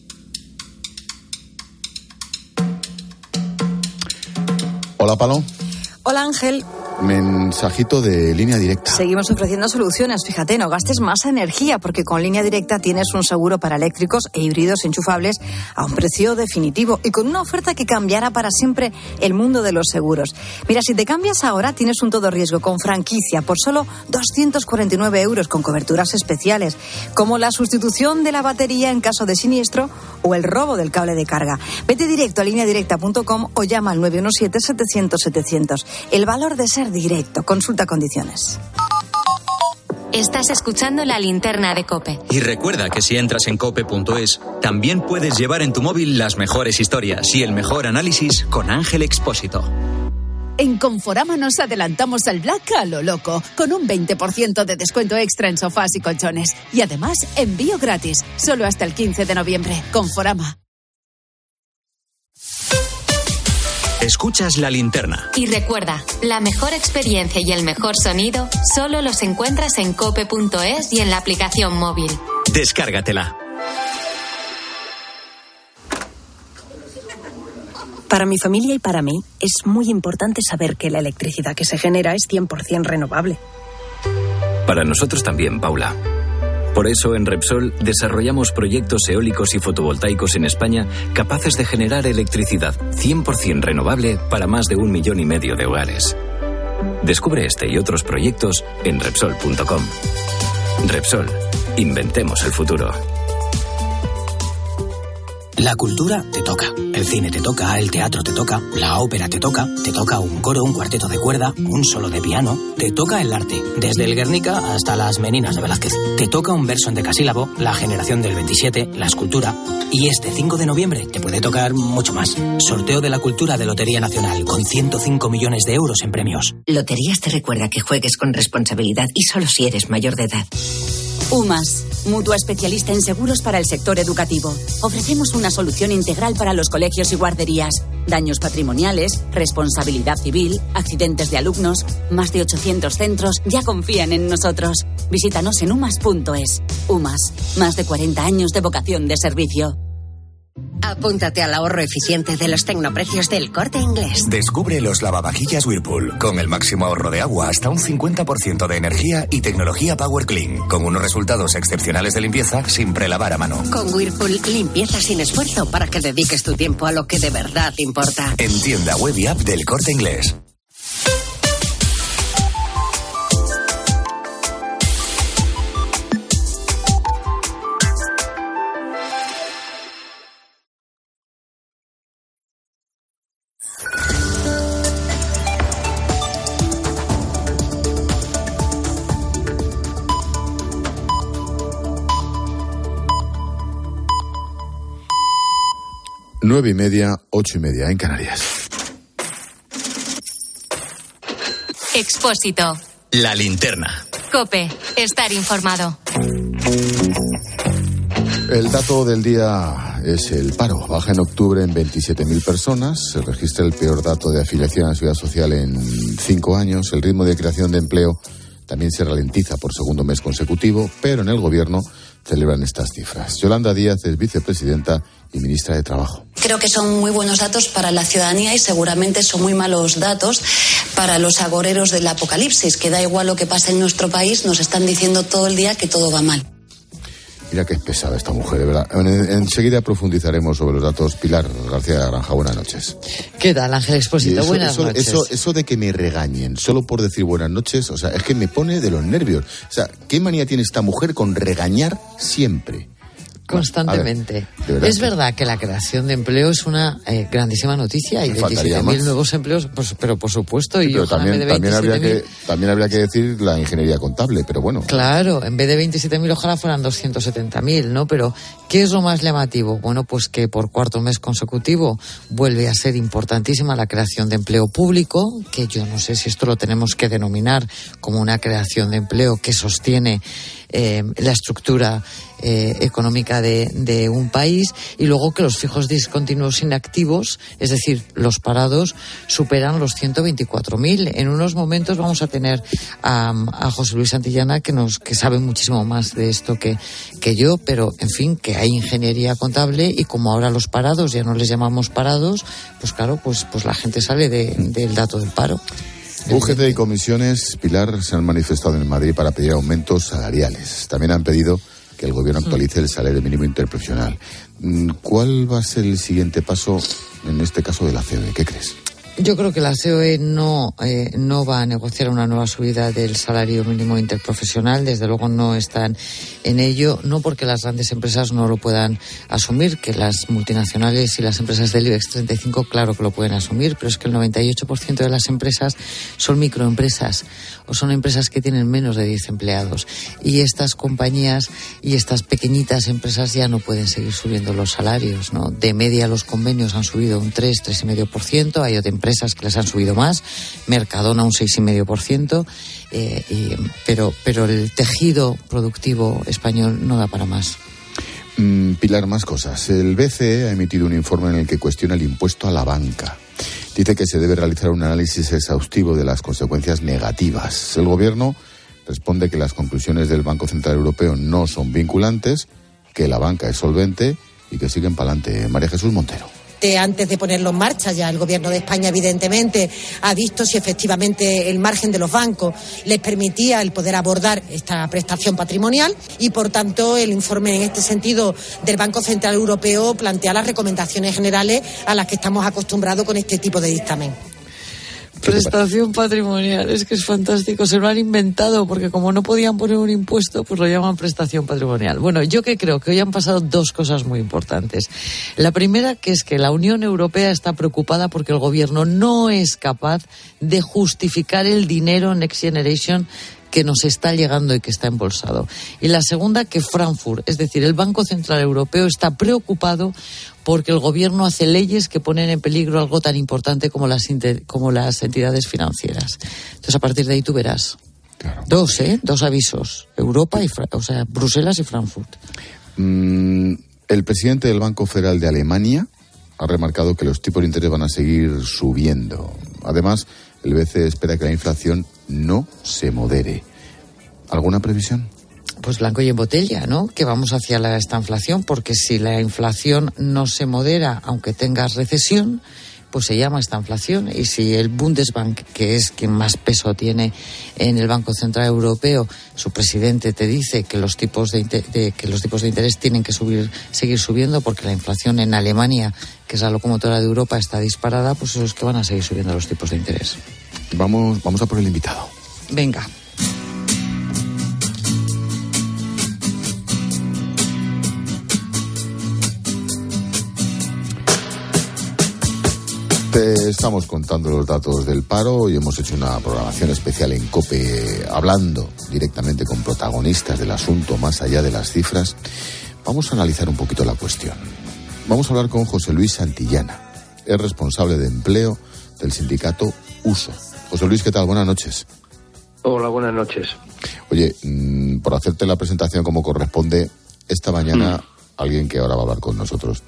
Hola, Palo. Hola, Ángel. Mensajito de Línea Directa. Seguimos ofreciendo soluciones. Fíjate, no gastes más energía porque con Línea Directa tienes un seguro para eléctricos e híbridos enchufables a un precio definitivo y con una oferta que cambiará para siempre el mundo de los seguros. Mira, si te cambias ahora tienes un todo riesgo con franquicia por solo doscientos cuarenta y nueve euros con coberturas especiales, como la sustitución de la batería en caso de siniestro o el robo del cable de carga. Vete directo a línea directa punto com o llama al nueve uno siete, setecientos, setecientos. El valor de ser directo. Consulta condiciones. Estás escuchando La Linterna de COPE. Y recuerda que si entras en cope punto es, también puedes llevar en tu móvil las mejores historias y el mejor análisis con Ángel Expósito. En Conforama nos adelantamos al Black a lo loco, con un veinte por ciento de descuento extra en sofás y colchones. Y además, envío gratis, solo hasta el quince de noviembre. Conforama. Escuchas La Linterna. Y recuerda, la mejor experiencia y el mejor sonido solo los encuentras en cope punto es y en la aplicación móvil. Descárgatela. Para mi familia y para mí es muy importante saber que la electricidad que se genera es cien por ciento renovable. Para nosotros también, Paula. Por eso, en Repsol, desarrollamos proyectos eólicos y fotovoltaicos en España capaces de generar electricidad cien por ciento renovable para más de un millón y medio de hogares. Descubre este y otros proyectos en Repsol punto com. Repsol, inventemos el futuro. La cultura te toca, el cine te toca, el teatro te toca, la ópera te toca, te toca un coro, un cuarteto de cuerda, un solo de piano, te toca el arte, desde el Guernica hasta las Meninas de Velázquez. Te toca un verso en decasílabo, la generación del veintisiete, la escultura, y este cinco de noviembre te puede tocar mucho más. Sorteo de la cultura de Lotería Nacional, con ciento cinco millones de euros en premios. Loterías te recuerda que juegues con responsabilidad y solo si eres mayor de edad. UMAS, mutua especialista en seguros para el sector educativo. Ofrecemos una solución integral para los colegios y guarderías. Daños patrimoniales, responsabilidad civil, accidentes de alumnos. Más de ochocientos centros ya confían en nosotros. Visítanos en umas punto es. UMAS, más de cuarenta años de vocación de servicio. Apúntate al ahorro eficiente de los tecnoprecios del Corte Inglés. Descubre los lavavajillas Whirlpool, con el máximo ahorro de agua hasta un cincuenta por ciento de energía y tecnología Power Clean, con unos resultados excepcionales de limpieza sin prelavar a mano. Con Whirlpool, limpieza sin esfuerzo para que dediques tu tiempo a lo que de verdad importa. En tienda web y app del Corte Inglés. Nueve y media, ocho y media en Canarias. Expósito. La linterna. COPE. Estar informado. El dato del día es el paro. Baja en octubre en veintisiete mil personas. Se registra el peor dato de afiliación a la seguridad social en cinco años. El ritmo de creación de empleo también se ralentiza por segundo mes consecutivo, pero en el Gobierno celebran estas cifras. Yolanda Díaz es vicepresidenta y ministra de Trabajo. Creo que son muy buenos datos para la ciudadanía y seguramente son muy malos datos para los agoreros del apocalipsis, que da igual lo que pase en nuestro país, nos están diciendo todo el día que todo va mal. Mira que es pesada esta mujer, de verdad. En, enseguida profundizaremos sobre los datos. Pilar García de Granja, buenas noches. ¿Qué tal, Ángel Expósito? Eso, buenas eso, noches. Eso, eso de que me regañen solo por decir buenas noches, o sea, es que me pone de los nervios. O sea, ¿qué manía tiene esta mujer con regañar siempre? Constantemente. Ver, verdad es que... verdad que la creación de empleo es una eh, grandísima noticia. Hay veintisiete mil nuevos empleos, pues, pero por supuesto. Sí, y pero también, también, habría que, también habría que decir la ingeniería contable, pero bueno. Claro, en vez de veintisiete mil ojalá fueran doscientos setenta mil, ¿no? Pero ¿qué es lo más llamativo? Bueno, pues que por cuarto mes consecutivo vuelve a ser importantísima la creación de empleo público, que yo no sé si esto lo tenemos que denominar como una creación de empleo que sostiene eh, la estructura eh, económica de, de un país, y luego que los fijos discontinuos inactivos, es decir, los parados, superan los ciento veinticuatro mil. En unos momentos vamos a tener a, a José Luis Santillana, que nos que sabe muchísimo más de esto que, que yo, pero en fin, que hay ingeniería contable, y como ahora los parados ya no les llamamos parados, pues claro, pues, pues la gente sale de, del dato del paro. U G T y comisiones, Pilar, se han manifestado en Madrid para pedir aumentos salariales. También han pedido que el Gobierno actualice el salario mínimo interprofesional. ¿Cuál va a ser el siguiente paso, en este caso, de la C O E? ¿Qué crees? Yo creo que la C O E no, eh, no va a negociar una nueva subida del salario mínimo interprofesional. Desde luego no están en ello, no porque las grandes empresas no lo puedan asumir, que las multinacionales y las empresas del IBEX treinta y cinco claro que lo pueden asumir, pero es que el noventa y ocho por ciento de las empresas son microempresas o son empresas que tienen menos de diez empleados, y estas compañías y estas pequeñitas empresas ya no pueden seguir subiendo los salarios, ¿no? De media los convenios han subido un tres, tres coma cinco por ciento, hay otras empresas que les han subido más, Mercadona un seis coma cinco por ciento, eh, y, pero, pero el tejido productivo español no da para más. Mm, Pilar, más cosas. El B C E ha emitido un informe en el que cuestiona el impuesto a la banca. Dice que se debe realizar un análisis exhaustivo de las consecuencias negativas. El Gobierno responde que las conclusiones del Banco Central Europeo no son vinculantes, que la banca es solvente y que siguen para adelante. María Jesús Montero. Antes de ponerlo en marcha, ya el Gobierno de España evidentemente ha visto si efectivamente el margen de los bancos les permitía el poder abordar esta prestación patrimonial, y por tanto el informe en este sentido del Banco Central Europeo plantea las recomendaciones generales a las que estamos acostumbrados con este tipo de dictamen. Prestación patrimonial, es que es fantástico, se lo han inventado porque como no podían poner un impuesto, pues lo llaman prestación patrimonial. Bueno, yo que creo que hoy han pasado dos cosas muy importantes. La primera, que es que la Unión Europea está preocupada porque el Gobierno no es capaz de justificar el dinero Next Generation que nos está llegando y que está embolsado. Y la segunda, que Frankfurt, es decir, el Banco Central Europeo, está preocupado porque el Gobierno hace leyes que ponen en peligro algo tan importante como las, inter, como las entidades financieras. Entonces, a partir de ahí tú verás. Claro. Dos, ¿eh? Dos avisos. Europa y, o sea, Bruselas y Frankfurt. Mm, el presidente del Banco Federal de Alemania ha remarcado que los tipos de interés van a seguir subiendo. Además, el B C E espera que la inflación no se modere. ¿Alguna previsión? Pues blanco y en botella, ¿no? Que vamos hacia la estanflación, porque si la inflación no se modera, aunque tengas recesión, pues se llama estanflación. Y si el Bundesbank, que es quien más peso tiene en el Banco Central Europeo, su presidente te dice que los tipos de, inter- de que los tipos de interés tienen que subir, seguir subiendo, porque la inflación en Alemania, que es la locomotora de Europa, está disparada, pues eso es que van a seguir subiendo los tipos de interés. Vamos, vamos a por el invitado. Venga. Te estamos contando los datos del paro y hemos hecho una programación especial en COPE hablando directamente con protagonistas del asunto más allá de las cifras. Vamos a analizar un poquito la cuestión. Vamos a hablar con José Luis Santillana. Es responsable de empleo del sindicato Uso. José Luis, ¿qué tal? Buenas noches. Hola, buenas noches. Oye, mmm, por hacerte la presentación como corresponde, esta mañana mm. alguien que ahora va a hablar con nosotros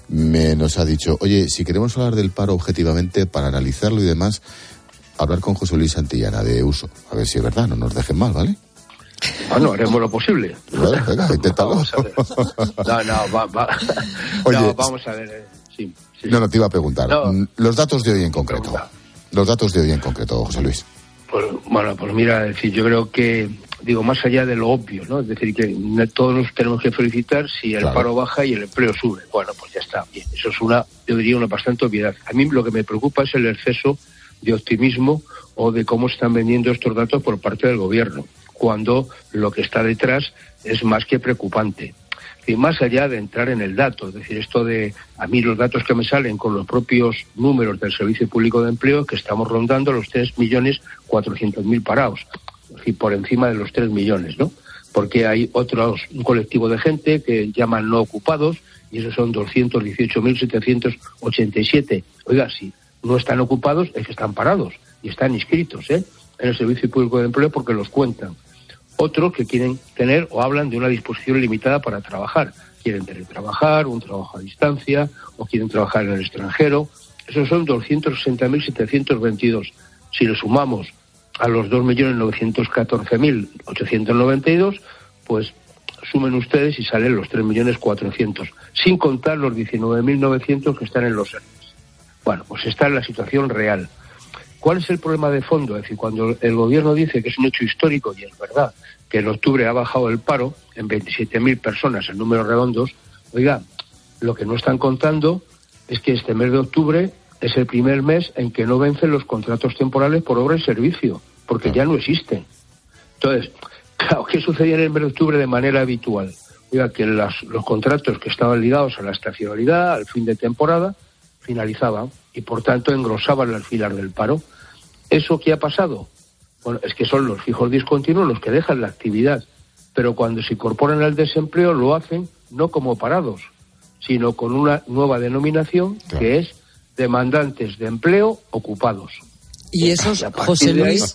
me nos ha dicho, oye, si queremos hablar del paro objetivamente para analizarlo y demás, hablar con José Luis Santillana de Uso. A ver si es verdad, no nos dejen mal, ¿vale? Bueno, haremos lo posible. Bueno, venga, inténtalo. Vamos a ver. No, no, va, va. Oye, no, vamos a ver. Eh, sí, sí. No, no, te iba a preguntar. No, los datos de hoy en concreto. Pregunta. Los datos de hoy en concreto, José Luis. Pues, bueno, pues mira, es decir, yo creo que, digo, más allá de lo obvio, ¿no? Es decir, que todos nos tenemos que felicitar si el claro. paro baja y el empleo sube. Bueno, pues ya está, bien. Eso es una, yo diría, una bastante obviedad. A mí lo que me preocupa es el exceso de optimismo o de cómo están vendiendo estos datos por parte del gobierno, cuando lo que está detrás es más que preocupante. Y más allá de entrar en el dato, es decir, esto de, a mí los datos que me salen con los propios números del Servicio Público de Empleo, que estamos rondando los tres millones cuatrocientos mil parados, es decir, por encima de los tres millones, ¿no? Porque hay otros, un colectivo de gente que llaman no ocupados, y esos son doscientos dieciocho mil setecientos ochenta y siete. Oiga, si no están ocupados, es que están parados, y están inscritos, ¿eh?, en el Servicio Público de Empleo porque los cuentan. Otros que quieren tener o hablan de una disposición limitada para trabajar. Quieren teletrabajar, un trabajo a distancia, o quieren trabajar en el extranjero. Esos son doscientos sesenta mil setecientos veintidós. Si le sumamos a los dos millones novecientos catorce mil ochocientos noventa y dos, pues sumen ustedes y salen los tres millones cuatrocientos, sin contar los diecinueve mil novecientos que están en los E R T E. Bueno, pues está en la situación real. ¿Cuál es el problema de fondo? Es decir, cuando el gobierno dice que es un hecho histórico, y es verdad, que en octubre ha bajado el paro en veintisiete mil personas en números redondos, oiga, lo que no están contando es que este mes de octubre es el primer mes en que no vencen los contratos temporales por obra y servicio, porque ya no existen. Entonces, claro, ¿qué sucedía en el mes de octubre de manera habitual? Oiga, que las, los contratos que estaban ligados a la estacionalidad, al fin de temporada, finalizaban y por tanto engrosaban las filas del paro. ¿Eso qué ha pasado? Bueno, es que son los fijos discontinuos los que dejan la actividad, pero cuando se incorporan al desempleo lo hacen no como parados, sino con una nueva denominación, claro, que es demandantes de empleo ocupados. Y esos, José Luis,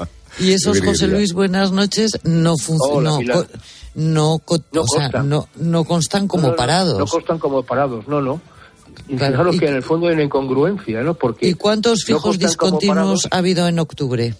y esos, José Luis, buenas noches, no funcionan, no, no, co no, o sea, no, no constan como no, no, parados. No constan como parados, no, no. Y claro, fijaros y, que en el fondo hay una incongruencia, ¿no? Porque ¿y cuántos fijos no discontinuos ha habido en octubre?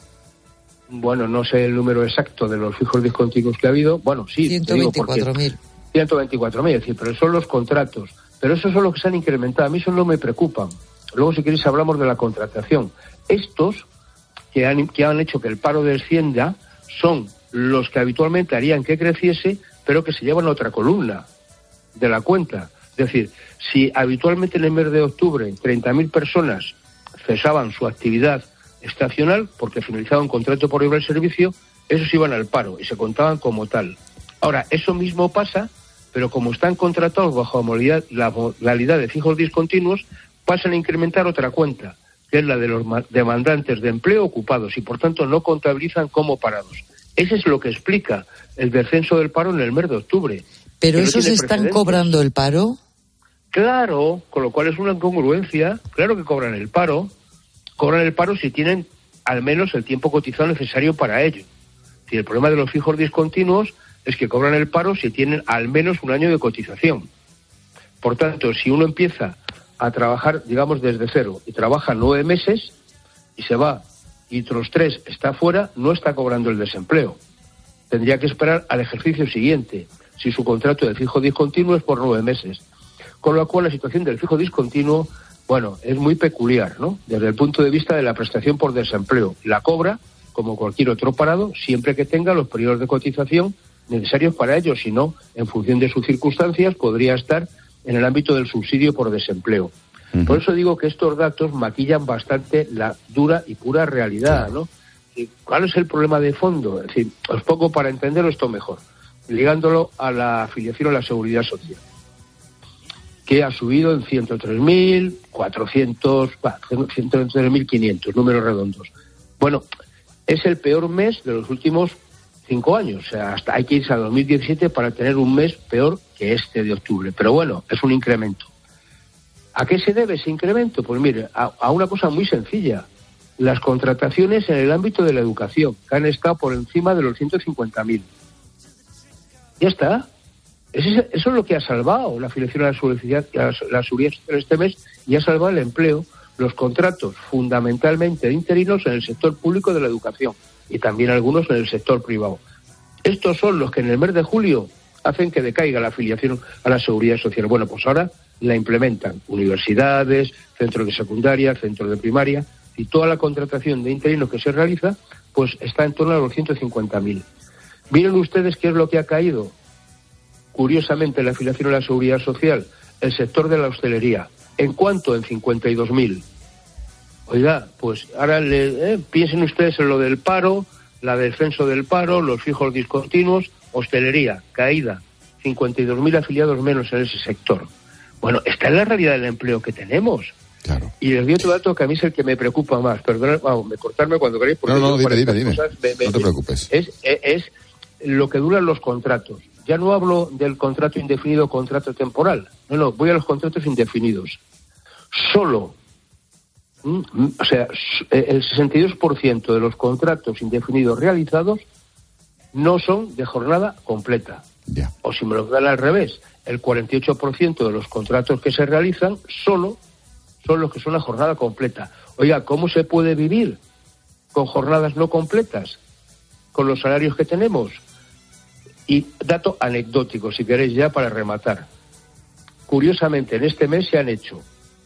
Bueno, no sé el número exacto de los fijos discontinuos que ha habido. Bueno, sí. ciento veinticuatro mil. ciento veinticuatro mil, es decir, pero son los contratos. Pero esos son los que se han incrementado. A mí eso no me preocupan. Luego, si queréis, hablamos de la contratación. Estos que han, que han hecho que el paro descienda son los que habitualmente harían que creciese, pero que se llevan a otra columna de la cuenta. Es decir, si habitualmente en el mes de octubre treinta mil personas cesaban su actividad estacional porque finalizaba un contrato por obra y servicio, esos iban al paro y se contaban como tal. Ahora, eso mismo pasa, pero como están contratados bajo la modalidad, la modalidad de fijos discontinuos, pasan a incrementar otra cuenta, que es la de los demandantes de empleo ocupados, y por tanto no contabilizan como parados. Ese es lo que explica el descenso del paro en el mes de octubre. ¿Pero esos no están cobrando el paro? Claro, con lo cual es una incongruencia. Claro que cobran el paro. Cobran el paro si tienen al menos el tiempo cotizado necesario para ello. Si el problema de los fijos discontinuos es que cobran el paro si tienen al menos un año de cotización. Por tanto, si uno empieza a trabajar, digamos, desde cero y trabaja nueve meses y se va y otros tres está fuera, no está cobrando el desempleo. Tendría que esperar al ejercicio siguiente, si su contrato de fijo discontinuo es por nueve meses. Con lo cual la situación del fijo discontinuo, bueno, es muy peculiar, ¿no? Desde el punto de vista de la prestación por desempleo. La cobra, como cualquier otro parado, siempre que tenga los periodos de cotización necesarios para ello. Si no, en función de sus circunstancias, podría estar en el ámbito del subsidio por desempleo. Uh-huh. Por eso digo que estos datos maquillan bastante la dura y pura realidad, ¿no? ¿Y cuál es el problema de fondo? Es decir, os pongo para entenderlo esto mejor, ligándolo a la afiliación a la Seguridad Social, que ha subido en ciento tres mil cuatrocientos, ciento tres mil quinientos, números redondos. Bueno, es el peor mes de los últimos cinco años. O sea, hasta hay que irse a dos mil diecisiete para tener un mes peor que este de octubre. Pero bueno, es un incremento. ¿A qué se debe ese incremento? Pues mire, a, a una cosa muy sencilla. Las contrataciones en el ámbito de la educación, que han estado por encima de los ciento cincuenta mil. Ya está. Eso es, eso es lo que ha salvado la afiliación a la seguridad, a la seguridad social este mes, y ha salvado el empleo, los contratos fundamentalmente interinos en el sector público de la educación y también algunos en el sector privado. Estos son los que en el mes de julio hacen que decaiga la afiliación a la seguridad social. Bueno, pues ahora la implementan universidades, centros de secundaria, centros de primaria, y toda la contratación de interinos que se realiza pues está en torno a los ciento cincuenta mil. Miren ustedes qué es lo que ha caído. Curiosamente, la afiliación a la seguridad social, el sector de la hostelería. ¿En cuánto? En cincuenta y dos mil. Oiga, pues ahora le, eh, piensen ustedes en lo del paro, la descenso del paro, los fijos discontinuos, hostelería, caída, cincuenta y dos mil afiliados menos en ese sector. Bueno, esta es la realidad del empleo que tenemos. Claro. Y les doy otro dato que a mí es el que me preocupa más. Perdón, vamos, me cortarme cuando queráis. Porque no, no, dime, dime, dime. Cosas, me, me, no te preocupes. Es, es, es lo que duran los contratos. Ya no hablo del contrato indefinido o contrato temporal. No, no, voy a los contratos indefinidos. Solo, mm, o sea, el sesenta y dos por ciento de los contratos indefinidos realizados no son de jornada completa. Ya. O si me lo dan al revés, el cuarenta y ocho por ciento de los contratos que se realizan solo son los que son a jornada completa. Oiga, ¿cómo se puede vivir con jornadas no completas? Con los salarios que tenemos. Y dato anecdótico, si queréis ya para rematar. Curiosamente, en este mes se han hecho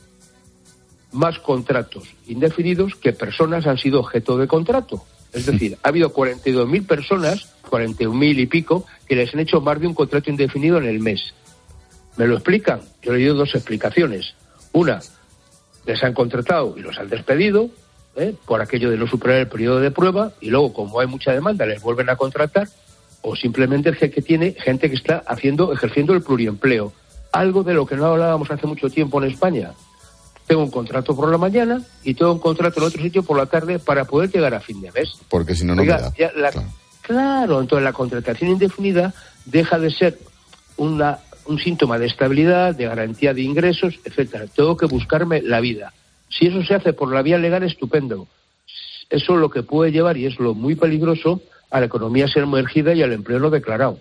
más contratos indefinidos que personas han sido objeto de contrato. Es decir, ha habido cuarenta y dos mil personas, cuarenta y un mil y pico, que les han hecho más de un contrato indefinido en el mes. ¿Me lo explican? Yo he leído dos explicaciones. Una, les han contratado y los han despedido, ¿eh? por aquello de no superar el periodo de prueba, y luego, como hay mucha demanda, les vuelven a contratar, o simplemente el que tiene gente que está haciendo, ejerciendo el pluriempleo. Algo de lo que no hablábamos hace mucho tiempo en España. Tengo un contrato por la mañana y tengo un contrato en otro sitio por la tarde para poder llegar a fin de mes. Porque si no, no Oiga, me da. Ya la, claro. claro, entonces la contratación indefinida deja de ser una un síntoma de estabilidad, de garantía de ingresos, etcétera. Tengo que buscarme la vida. Si eso se hace por la vía legal, estupendo. Eso es lo que puede llevar, y es lo muy peligroso, a la economía sumergida y al empleo no declarado.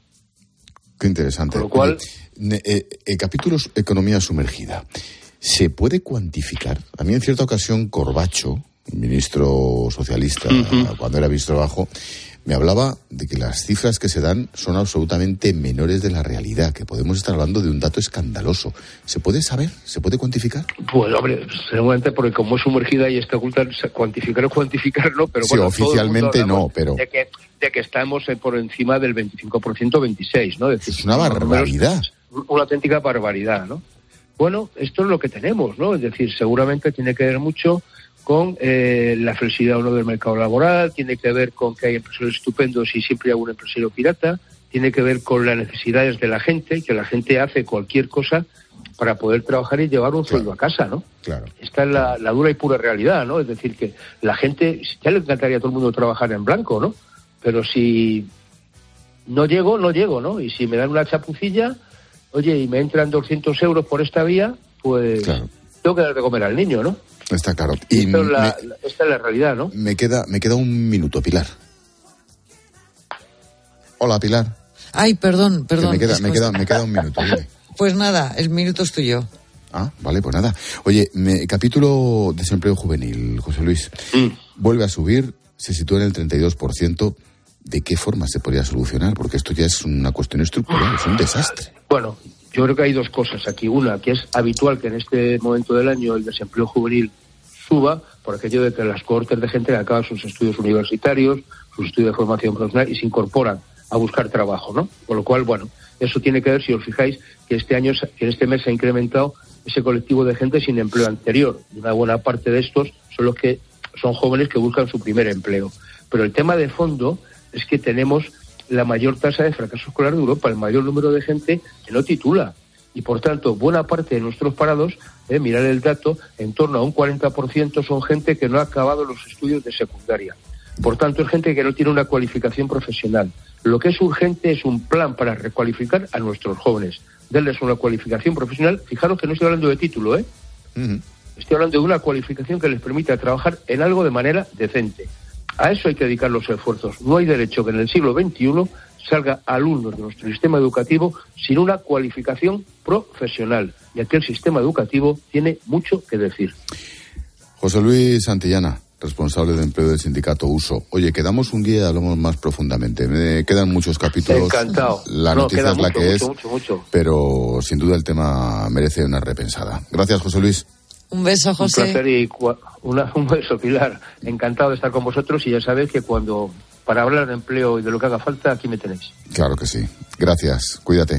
Qué interesante. Con lo cual, eh, eh, eh, capítulos economía sumergida. ¿Se puede cuantificar? A mí en cierta ocasión Corbacho, ministro socialista, uh-huh. cuando era ministro Bajo, me hablaba de que las cifras que se dan son absolutamente menores de la realidad, que podemos estar hablando de un dato escandaloso. ¿Se puede saber? ¿Se puede cuantificar? Pues, hombre, seguramente porque como es sumergida y está oculta, cuantificar o cuantificar no, pero sí, bueno, oficialmente no, pero... De que, de que estamos por encima del veinticinco por ciento, veintiséis por ciento, ¿no? Es, decir, es una barbaridad. Una auténtica barbaridad, ¿no? Bueno, esto es lo que tenemos, ¿no? Es decir, seguramente tiene que ver mucho con eh, la flexibilidad o no del mercado laboral, tiene que ver con que hay empresarios estupendos y siempre hay algún empresario pirata, tiene que ver con las necesidades de la gente, que la gente hace cualquier cosa para poder trabajar y llevar un sueldo a casa, ¿no? Claro. Esta es la, la dura y pura realidad, ¿no? Es decir, que la gente, ya le encantaría a todo el mundo trabajar en blanco, ¿no? Pero si no llego, no llego, ¿no? Y si me dan una chapucilla, oye, y me entran doscientos euros por esta vía, pues claro. tengo que dar de comer al niño, ¿no? Está claro. Y Esto es la, me, esta es la realidad, ¿no? Me queda, me queda un minuto, Pilar. Hola, Pilar. Ay, perdón, perdón. Que me, queda, me, queda, me queda un minuto, dime. Pues nada, el minuto es tuyo. Ah, vale, pues nada. Oye, me, capítulo desempleo juvenil, José Luis. Mm. Vuelve a subir, se sitúa en el treinta y dos por ciento. ¿De qué forma se podría solucionar? Porque esto ya es una cuestión estructural, es un desastre. Bueno, yo creo que hay dos cosas aquí. Una, que es habitual que en este momento del año el desempleo juvenil suba por aquello de que las cohortes de gente que acaban sus estudios universitarios, sus estudios de formación profesional y se incorporan a buscar trabajo, ¿no? Con lo cual, bueno, eso tiene que ver, si os fijáis, que este año, que este mes se ha incrementado ese colectivo de gente sin empleo anterior. Una buena parte de estos son los que son jóvenes que buscan su primer empleo. Pero el tema de fondo es que tenemos la mayor tasa de fracaso escolar de Europa, el mayor número de gente que no titula. Y, por tanto, buena parte de nuestros parados, eh, mirar el dato, en torno a un cuarenta por ciento son gente que no ha acabado los estudios de secundaria. Por tanto, es gente que no tiene una cualificación profesional. Lo que es urgente es un plan para recualificar a nuestros jóvenes, denles una cualificación profesional. Fijaros que no estoy hablando de título, ¿eh? Uh-huh. Estoy hablando de una cualificación que les permita trabajar en algo de manera decente. A eso hay que dedicar los esfuerzos. No hay derecho que en el siglo veintiuno salga alumnos de nuestro sistema educativo sin una cualificación profesional. Y aquí el sistema educativo tiene mucho que decir. José Luis Santillana, responsable de empleo del sindicato Uso. Oye, quedamos un día y hablamos más profundamente. Me quedan muchos capítulos. Encantado. La no, noticia es la mucho, que mucho, es, mucho, mucho. pero sin duda el tema merece una repensada. Gracias, José Luis. Un beso, José. Un placer y una, un beso, Pilar. Encantado de estar con vosotros y ya sabéis que cuando, para hablar de empleo y de lo que haga falta, aquí me tenéis. Claro que sí. Gracias. Cuídate.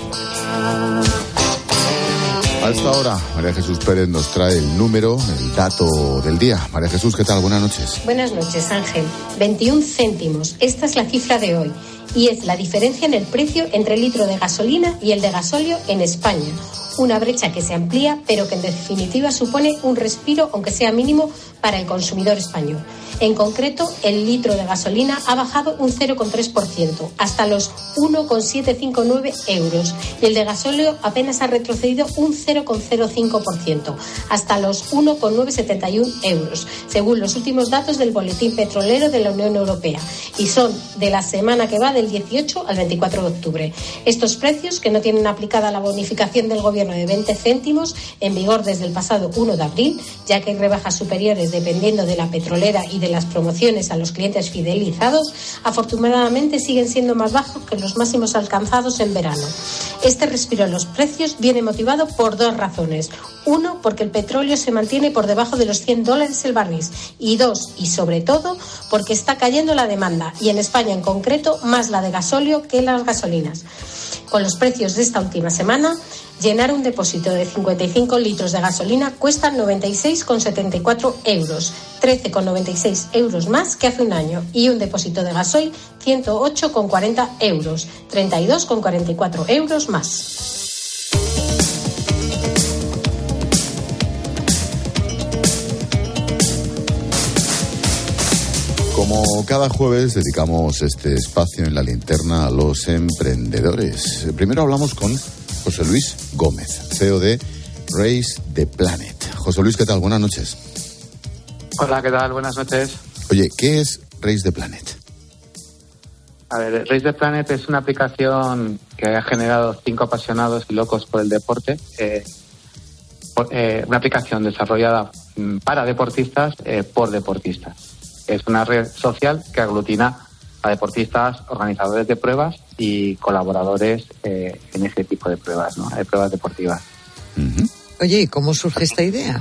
A esta hora, María Jesús Pérez nos trae el número, el dato del día. María Jesús, ¿qué tal? Buenas noches. Buenas noches, Ángel. veintiún céntimos. Esta es la cifra de hoy. Y es la diferencia en el precio entre el litro de gasolina y el de gasóleo en España. Una brecha que se amplía, pero que en definitiva supone un respiro, aunque sea mínimo, para el consumidor español. En concreto, el litro de gasolina ha bajado un cero coma tres por ciento, hasta los uno coma setecientos cincuenta y nueve euros. Y el de gasóleo apenas ha retrocedido un cero coma cero cinco por ciento, hasta los uno coma novecientos setenta y uno euros, según los últimos datos del Boletín Petrolero de la Unión Europea. Y son de la semana que va del dieciocho al veinticuatro de octubre. Estos precios, que no tienen aplicada la bonificación del Gobierno de veinte céntimos, en vigor desde el pasado uno de abril, ya que hay rebajas superiores dependiendo de la petrolera y de las promociones a los clientes fidelizados, afortunadamente siguen siendo más bajos que los máximos alcanzados en verano. Este respiro en los precios viene motivado por dos razones. Uno, porque el petróleo se mantiene por debajo de los cien dólares el barril. Y dos, y sobre todo, porque está cayendo la demanda, y en España en concreto, más la de gasóleo que las gasolinas. Con los precios de esta última semana, llenar un depósito de cincuenta y cinco litros de gasolina cuesta noventa y seis coma setenta y cuatro euros, trece coma noventa y seis euros más que hace un año, y un depósito de gasoil ciento ocho coma cuarenta euros, treinta y dos coma cuarenta y cuatro euros más. Como cada jueves dedicamos este espacio en la linterna a los emprendedores. Primero hablamos con José Luis Gómez, C E O de Raise the Planet. José Luis, ¿qué tal? Buenas noches. Hola, ¿qué tal? Buenas noches. Oye, ¿qué es Raise the Planet? A ver, Raise the Planet es una aplicación que ha generado cinco apasionados y locos por el deporte. Eh, por, eh, una aplicación desarrollada para deportistas eh, por deportistas. Es una red social que aglutina a deportistas, organizadores de pruebas y colaboradores eh, en ese tipo de pruebas, ¿no? De pruebas deportivas. Uh-huh. Oye, ¿y cómo surge esta idea?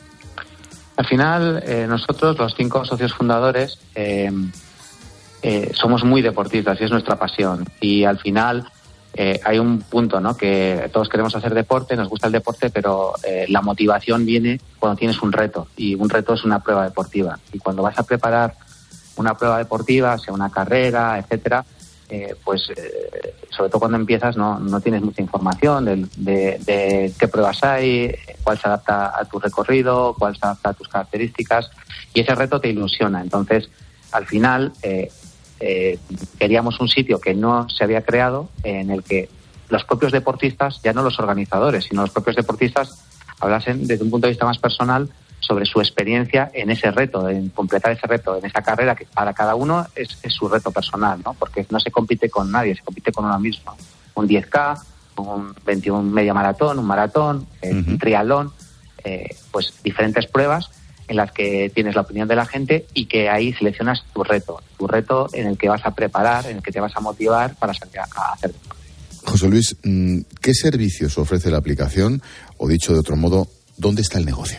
Al final, eh, nosotros, los cinco socios fundadores, eh, eh, somos muy deportistas y es nuestra pasión. Y al final eh, hay un punto, ¿no? Que todos queremos hacer deporte, nos gusta el deporte, pero eh, la motivación viene cuando tienes un reto. Y un reto es una prueba deportiva. Y cuando vas a preparar una prueba deportiva, sea una carrera, etcétera, eh, pues eh, sobre todo cuando empiezas no, no tienes mucha información de, de, de qué pruebas hay, cuál se adapta a tu recorrido, cuál se adapta a tus características, y ese reto te ilusiona. Entonces, al final, eh, eh, queríamos un sitio que no se había creado, en el que los propios deportistas, ya no los organizadores, sino los propios deportistas, hablasen desde un punto de vista más personal sobre su experiencia en ese reto, en completar ese reto, en esa carrera que para cada uno es, es su reto personal, ¿no? Porque no se compite con nadie, se compite con uno mismo. Un diez K, un veintiún media maratón, un maratón, eh, uh-huh. un triatlón, eh, pues diferentes pruebas en las que tienes la opinión de la gente y que ahí seleccionas tu reto, tu reto en el que vas a preparar, en el que te vas a motivar para salir a, a hacer deporte. José Luis, ¿qué servicios ofrece la aplicación? O dicho de otro modo, ¿dónde está el negocio?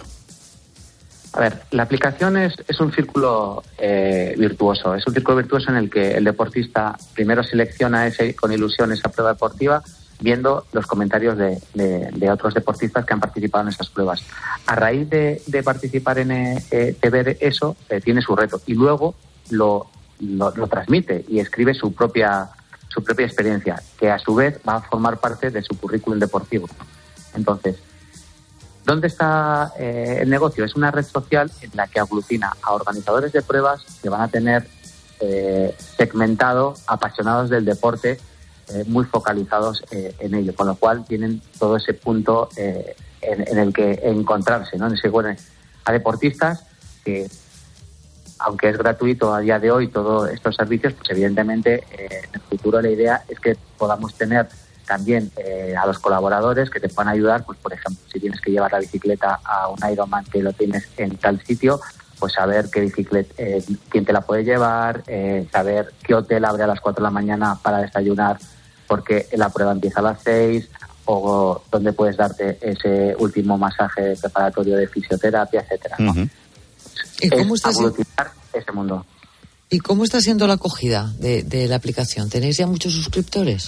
A ver, la aplicación es, es un círculo eh, virtuoso. Es un círculo virtuoso en el que el deportista primero selecciona ese, con ilusión esa prueba deportiva, viendo los comentarios de, de, de otros deportistas que han participado en esas pruebas. A raíz de, de participar en eh, de ver eso, eh, tiene su reto y luego lo, lo, lo transmite y escribe su propia su propia experiencia, que a su vez va a formar parte de su currículum deportivo. Entonces, ¿dónde está eh, el negocio? Es una red social en la que aglutina a organizadores de pruebas que van a tener eh, segmentado apasionados del deporte eh, muy focalizados eh, en ello, con lo cual tienen todo ese punto eh, en, en el que encontrarse, ¿no? En ese, bueno, a deportistas que, aunque es gratuito a día de hoy todos estos servicios, pues evidentemente eh, en el futuro la idea es que podamos tener también eh, a los colaboradores que te puedan ayudar, pues por ejemplo, si tienes que llevar la bicicleta a un Ironman que lo tienes en tal sitio, pues saber qué bicicleta, eh, quién te la puede llevar, eh, saber qué hotel abre a las cuatro de la mañana para desayunar porque la prueba empieza a las seis, o dónde puedes darte ese último masaje preparatorio de fisioterapia, etcétera, ¿no? Uh-huh. ¿Y cómo está evolucionar ese mundo? ¿Y cómo está siendo la acogida de, de la aplicación? ¿Tenéis ya muchos suscriptores?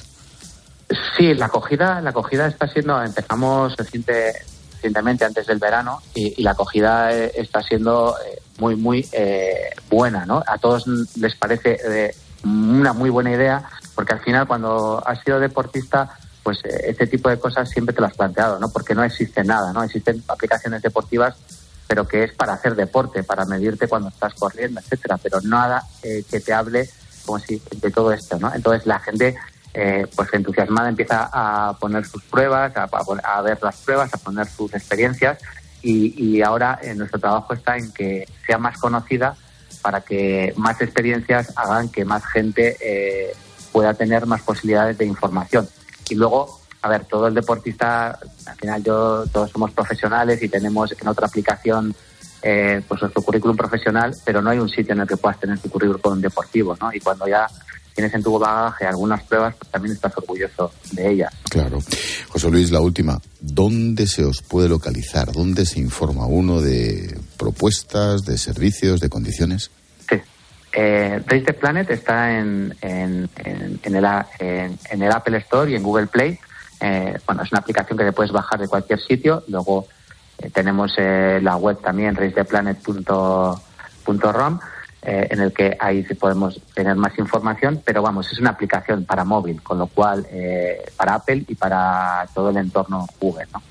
Sí, la acogida, la acogida está siendo, empezamos reciente, recientemente antes del verano y, y la acogida eh, está siendo eh, muy, muy eh, buena, ¿no? A todos les parece eh, una muy buena idea, porque al final cuando has sido deportista, pues eh, este tipo de cosas siempre te lo has planteado, ¿no? Porque no existe nada, ¿no? Existen aplicaciones deportivas, pero que es para hacer deporte, para medirte cuando estás corriendo, etcétera, pero nada eh, que te hable como si de todo esto, ¿no? Entonces la gente eh, pues entusiasmada empieza a poner sus pruebas, a, a ver las pruebas, a poner sus experiencias y, y ahora eh, nuestro trabajo está en que sea más conocida para que más experiencias hagan que más gente eh, pueda tener más posibilidades de información. Y luego, a ver, todo el deportista, al final yo, todos somos profesionales y tenemos en otra aplicación eh, pues nuestro currículum profesional, pero no hay un sitio en el que puedas tener tu currículum deportivo, ¿no? Y cuando ya tienes en tu bagaje algunas pruebas, pues también estás orgulloso de ellas. Claro. José Luis, la última. ¿Dónde se os puede localizar? ¿Dónde se informa uno de propuestas, de servicios, de condiciones? Sí. Eh, Race the Planet está en, en, en, en, el, en, en el Apple Store y en Google Play. Eh, bueno, es una aplicación que te puedes bajar de cualquier sitio. Luego eh, tenemos eh, la web también, race the planet punto rom, eh, en el que ahí sí podemos tener más información, pero vamos, es una aplicación para móvil, con lo cual eh, para Apple y para todo el entorno Google, ¿no?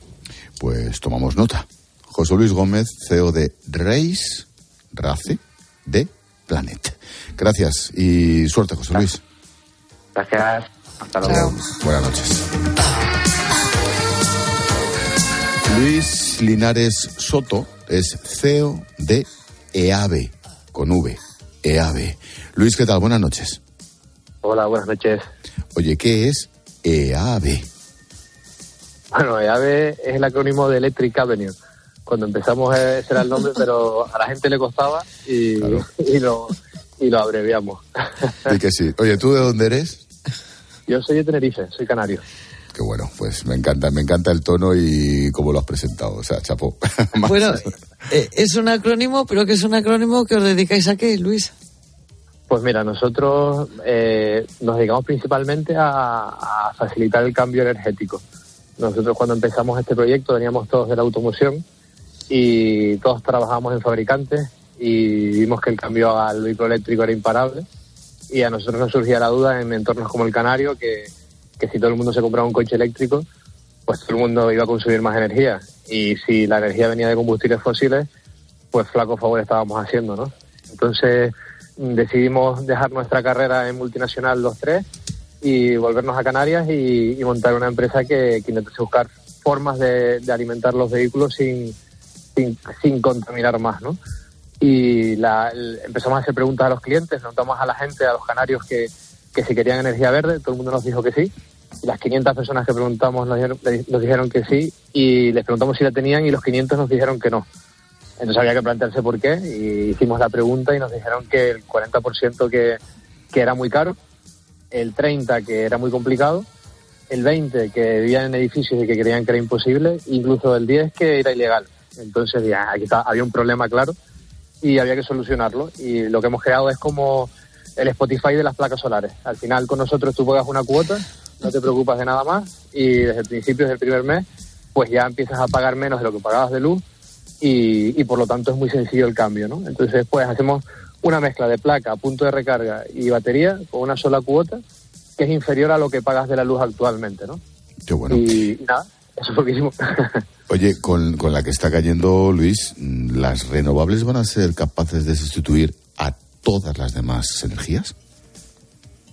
Pues tomamos nota. José Luis Gómez, C E O de Race, Race de Planet. Gracias y suerte, José Luis. Gracias. Hasta luego. Buenas noches. Luis Linares Soto es C E O de EAVE, con V, EAVE. Luis, ¿qué tal? Buenas noches. Hola, buenas noches. Oye, ¿qué es EAVE? Bueno, EAVE es el acrónimo de Electric Avenue. Cuando empezamos ese era el nombre, pero a la gente le costaba y, claro. y, lo, y lo abreviamos. Y que sí. Oye, ¿tú de dónde eres? Yo soy de Tenerife, soy canario. Qué bueno, pues me encanta, me encanta el tono y cómo lo has presentado, o sea, chapó. Bueno, eh, es un acrónimo, pero que es un acrónimo que os dedicáis a qué, Luis. Pues mira, nosotros eh, nos dedicamos principalmente a, a facilitar el cambio energético. Nosotros cuando empezamos este proyecto veníamos todos de la automoción y todos trabajábamos en fabricantes y vimos que el cambio al vehículo eléctrico era imparable. Y a nosotros nos surgía la duda en entornos como el Canario que, que si todo el mundo se compraba un coche eléctrico, pues todo el mundo iba a consumir más energía. Y si la energía venía de combustibles fósiles, pues flaco favor estábamos haciendo, ¿no? Entonces decidimos dejar nuestra carrera en multinacional los tres y volvernos a Canarias y, y montar una empresa que, que intentase buscar formas de, de alimentar los vehículos sin, sin, sin contaminar más, ¿no? Y la, el, empezamos a hacer preguntas a los clientes, preguntamos a la gente, a los canarios que, que si querían energía verde, todo el mundo nos dijo que sí. Y las quinientas personas que preguntamos nos dijeron, nos dijeron que sí y les preguntamos si la tenían y los quinientos nos dijeron que no. Entonces había que plantearse por qué y hicimos la pregunta y nos dijeron que el cuarenta por ciento que, que era muy caro, el treinta por ciento que era muy complicado, el veinte por ciento que vivían en edificios y que creían que era imposible, incluso el diez por ciento que era ilegal. Entonces ya, aquí está, había un problema claro y había que solucionarlo. Y lo que hemos creado es como el Spotify de las placas solares. Al final con nosotros tú pagas una cuota, no te preocupas de nada más y desde el principio, desde el primer mes, pues ya empiezas a pagar menos de lo que pagabas de luz y, y por lo tanto es muy sencillo el cambio, ¿no? Entonces pues hacemos una mezcla de placa, punto de recarga y batería con una sola cuota que es inferior a lo que pagas de la luz actualmente, ¿no? Qué bueno. Y, y nada, eso fue lo que hicimos. Oye, con, con la que está cayendo, Luis, ¿las renovables van a ser capaces de sustituir a todas las demás energías?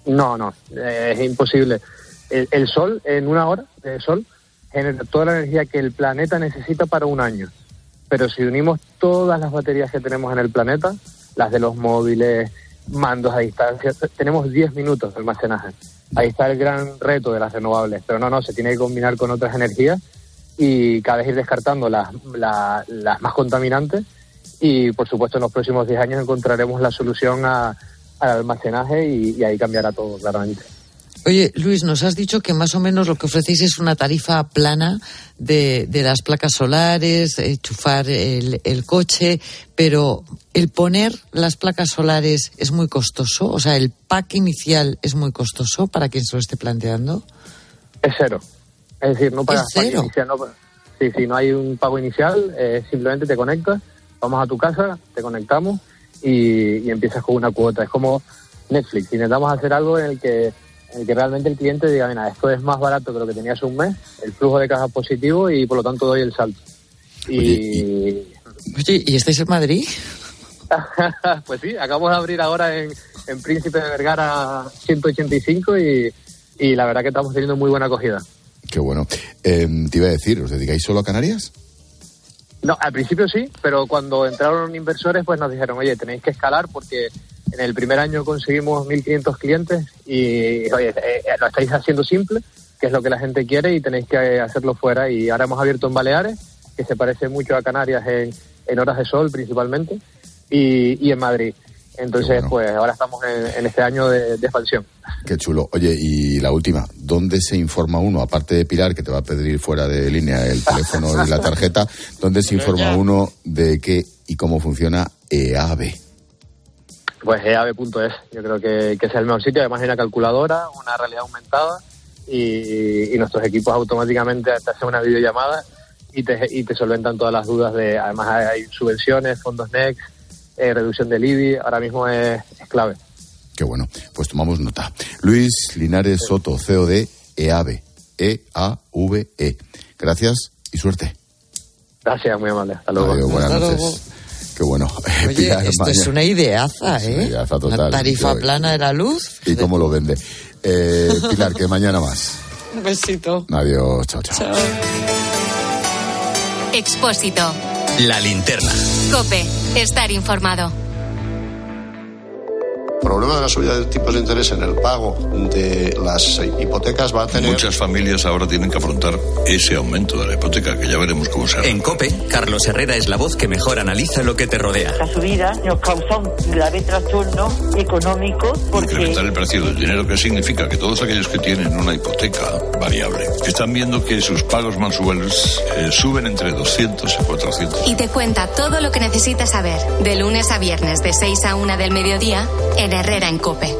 No, no, eh, es imposible. El, el sol, en una hora de sol, genera toda la energía que el planeta necesita para un año. Pero si unimos todas las baterías que tenemos en el planeta, las de los móviles, mandos a distancia, tenemos diez minutos de almacenaje. Ahí está el gran reto de las renovables. Pero no, no, se tiene que combinar con otras energías y cada vez ir descartando las, las, las más contaminantes. Y, por supuesto, en los próximos diez años encontraremos la solución a, al almacenaje y, y ahí cambiará todo, claramente. Oye, Luis, nos has dicho que más o menos lo que ofrecéis es una tarifa plana de, de las placas solares, enchufar el, el coche, pero el poner las placas solares es muy costoso, o sea, el pack inicial es muy costoso para quien se lo esté planteando. Es cero, es decir, no pagas ¿Es cero? pago inicial, no, sí, sí, no hay un pago inicial, eh, simplemente te conectas, vamos a tu casa, te conectamos y, y empiezas con una cuota. Es como Netflix, intentamos hacer algo en el que en el que realmente el cliente diga, mira, esto es más barato que lo que tenía hace un mes, el flujo de caja es positivo y por lo tanto doy el salto. Y... Oye, y, oye, ¿y estáis en Madrid? Pues sí, acabamos de abrir ahora en, en Príncipe de Vergara ciento ochenta y cinco y, y la verdad que estamos teniendo muy buena acogida. Qué bueno. Eh, te iba a decir, ¿os dedicáis solo a Canarias? No, al principio sí, pero cuando entraron inversores pues nos dijeron, oye, tenéis que escalar porque en el primer año conseguimos mil quinientos clientes y, oye, eh, lo estáis haciendo simple, que es lo que la gente quiere y tenéis que hacerlo fuera. Y ahora hemos abierto en Baleares, que se parece mucho a Canarias en, en horas de sol principalmente, y, y en Madrid. Entonces, bueno, pues ahora estamos en, en este año de, de expansión. Qué chulo. Oye, y la última, ¿dónde se informa uno? Aparte de Pilar, que te va a pedir fuera de línea el teléfono y la tarjeta, ¿dónde se informa uno de qué y cómo funciona E A B? Pues E A B punto es, yo creo que, que es el mejor sitio. Además hay una calculadora, una realidad aumentada y, y nuestros equipos automáticamente te hacen una videollamada y te, y te solventan todas las dudas de, además hay, hay subvenciones, fondos Next, eh, reducción del I B I, ahora mismo es, es clave. Qué bueno, pues tomamos nota. Luis Linares Soto, C E O de E A B, E A V E. Gracias y suerte. Gracias, muy amable. Hasta luego. Adiós, buenas Hasta noches. luego. Qué bueno. Oye, Pilar, esto mañana. es una ideaza, ¿eh? Es una ideaza total. Una tarifa Yo- plana de la luz. ¿Y cómo lo vende? Eh, Pilar, que mañana más. Un besito. Adiós, chao, chao. Chao. Expósito. La linterna. COPE. Estar informado. El problema de la subida de tipos de interés en el pago de las hipotecas va a tener... Muchas familias ahora tienen que afrontar ese aumento de la hipoteca, que ya veremos cómo se hará. En COPE, Carlos Herrera es la voz que mejor analiza lo que te rodea. La subida nos causa un grave trastorno económico porque... Incrementar el precio del dinero, que significa que todos aquellos que tienen una hipoteca variable están viendo que sus pagos mensuales eh, suben entre doscientos y cuatrocientos. Y te cuenta todo lo que necesitas saber, de lunes a viernes de seis a una del mediodía, en Herrera en COPE.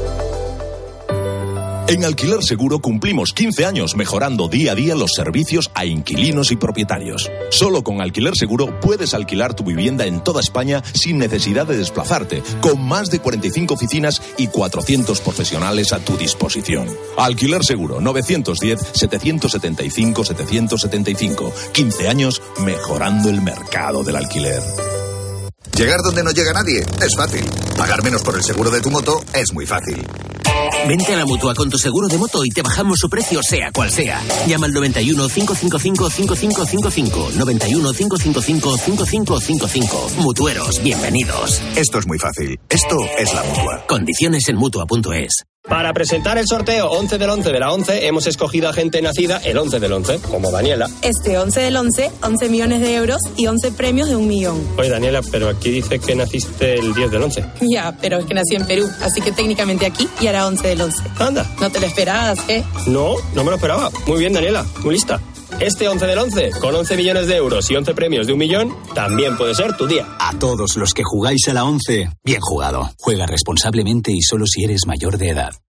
En Alquiler Seguro cumplimos quince años mejorando día a día los servicios a inquilinos y propietarios. Solo con Alquiler Seguro puedes alquilar tu vivienda en toda España sin necesidad de desplazarte, con más de cuarenta y cinco oficinas y cuatrocientos profesionales a tu disposición. Alquiler Seguro, novecientos diez, setecientos setenta y cinco, setecientos setenta y cinco. quince años mejorando el mercado del alquiler. Llegar donde no llega nadie es fácil. Pagar menos por el seguro de tu moto es muy fácil. Vente a la Mutua con tu seguro de moto y te bajamos su precio sea cual sea. Llama al noventa y uno, cinco cinco cinco, cinco cinco cinco cinco. noventa y uno, cinco cinco cinco, cinco cinco cinco cinco. Mutueros, bienvenidos. Esto es muy fácil. Esto es la Mutua. Condiciones en Mutua punto es. Para presentar el sorteo once del once de la once, hemos escogido a gente nacida el once del once, como Daniela. Este once del once, once millones de euros y once premios de un millón. Oye, Daniela, pero aquí dice que naciste el diez del once. Ya, pero es que nací en Perú, así que técnicamente aquí y hará once del once. Anda. ¿No te lo esperabas, eh? No, no me lo esperaba. Muy bien, Daniela, muy lista. Este once del once, con once millones de euros y once premios de un millón, también puede ser tu día. A todos los que jugáis a la once, bien jugado. Juega responsablemente y solo si eres mayor de edad.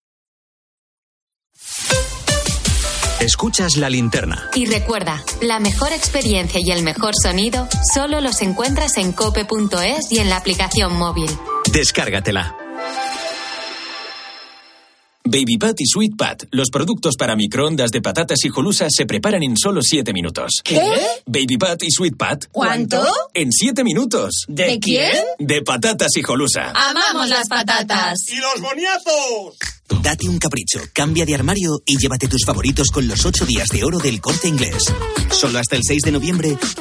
Escuchas La Linterna. Y recuerda, la mejor experiencia y el mejor sonido solo los encuentras en cope punto es y en la aplicación móvil. Descárgatela. Baby Pat y Sweet Pat, los productos para microondas de patatas hijolusa se preparan en solo siete minutos. ¿Qué? Baby Pat y Sweet Pat. ¿Cuánto? En siete minutos. ¿De, ¿De quién? De patatas hijolusa. ¡Amamos las patatas! ¡Y los boniazos! Date un capricho, cambia de armario y llévate tus favoritos con los ocho días de oro del Corte Inglés. Solo hasta el seis de noviembre,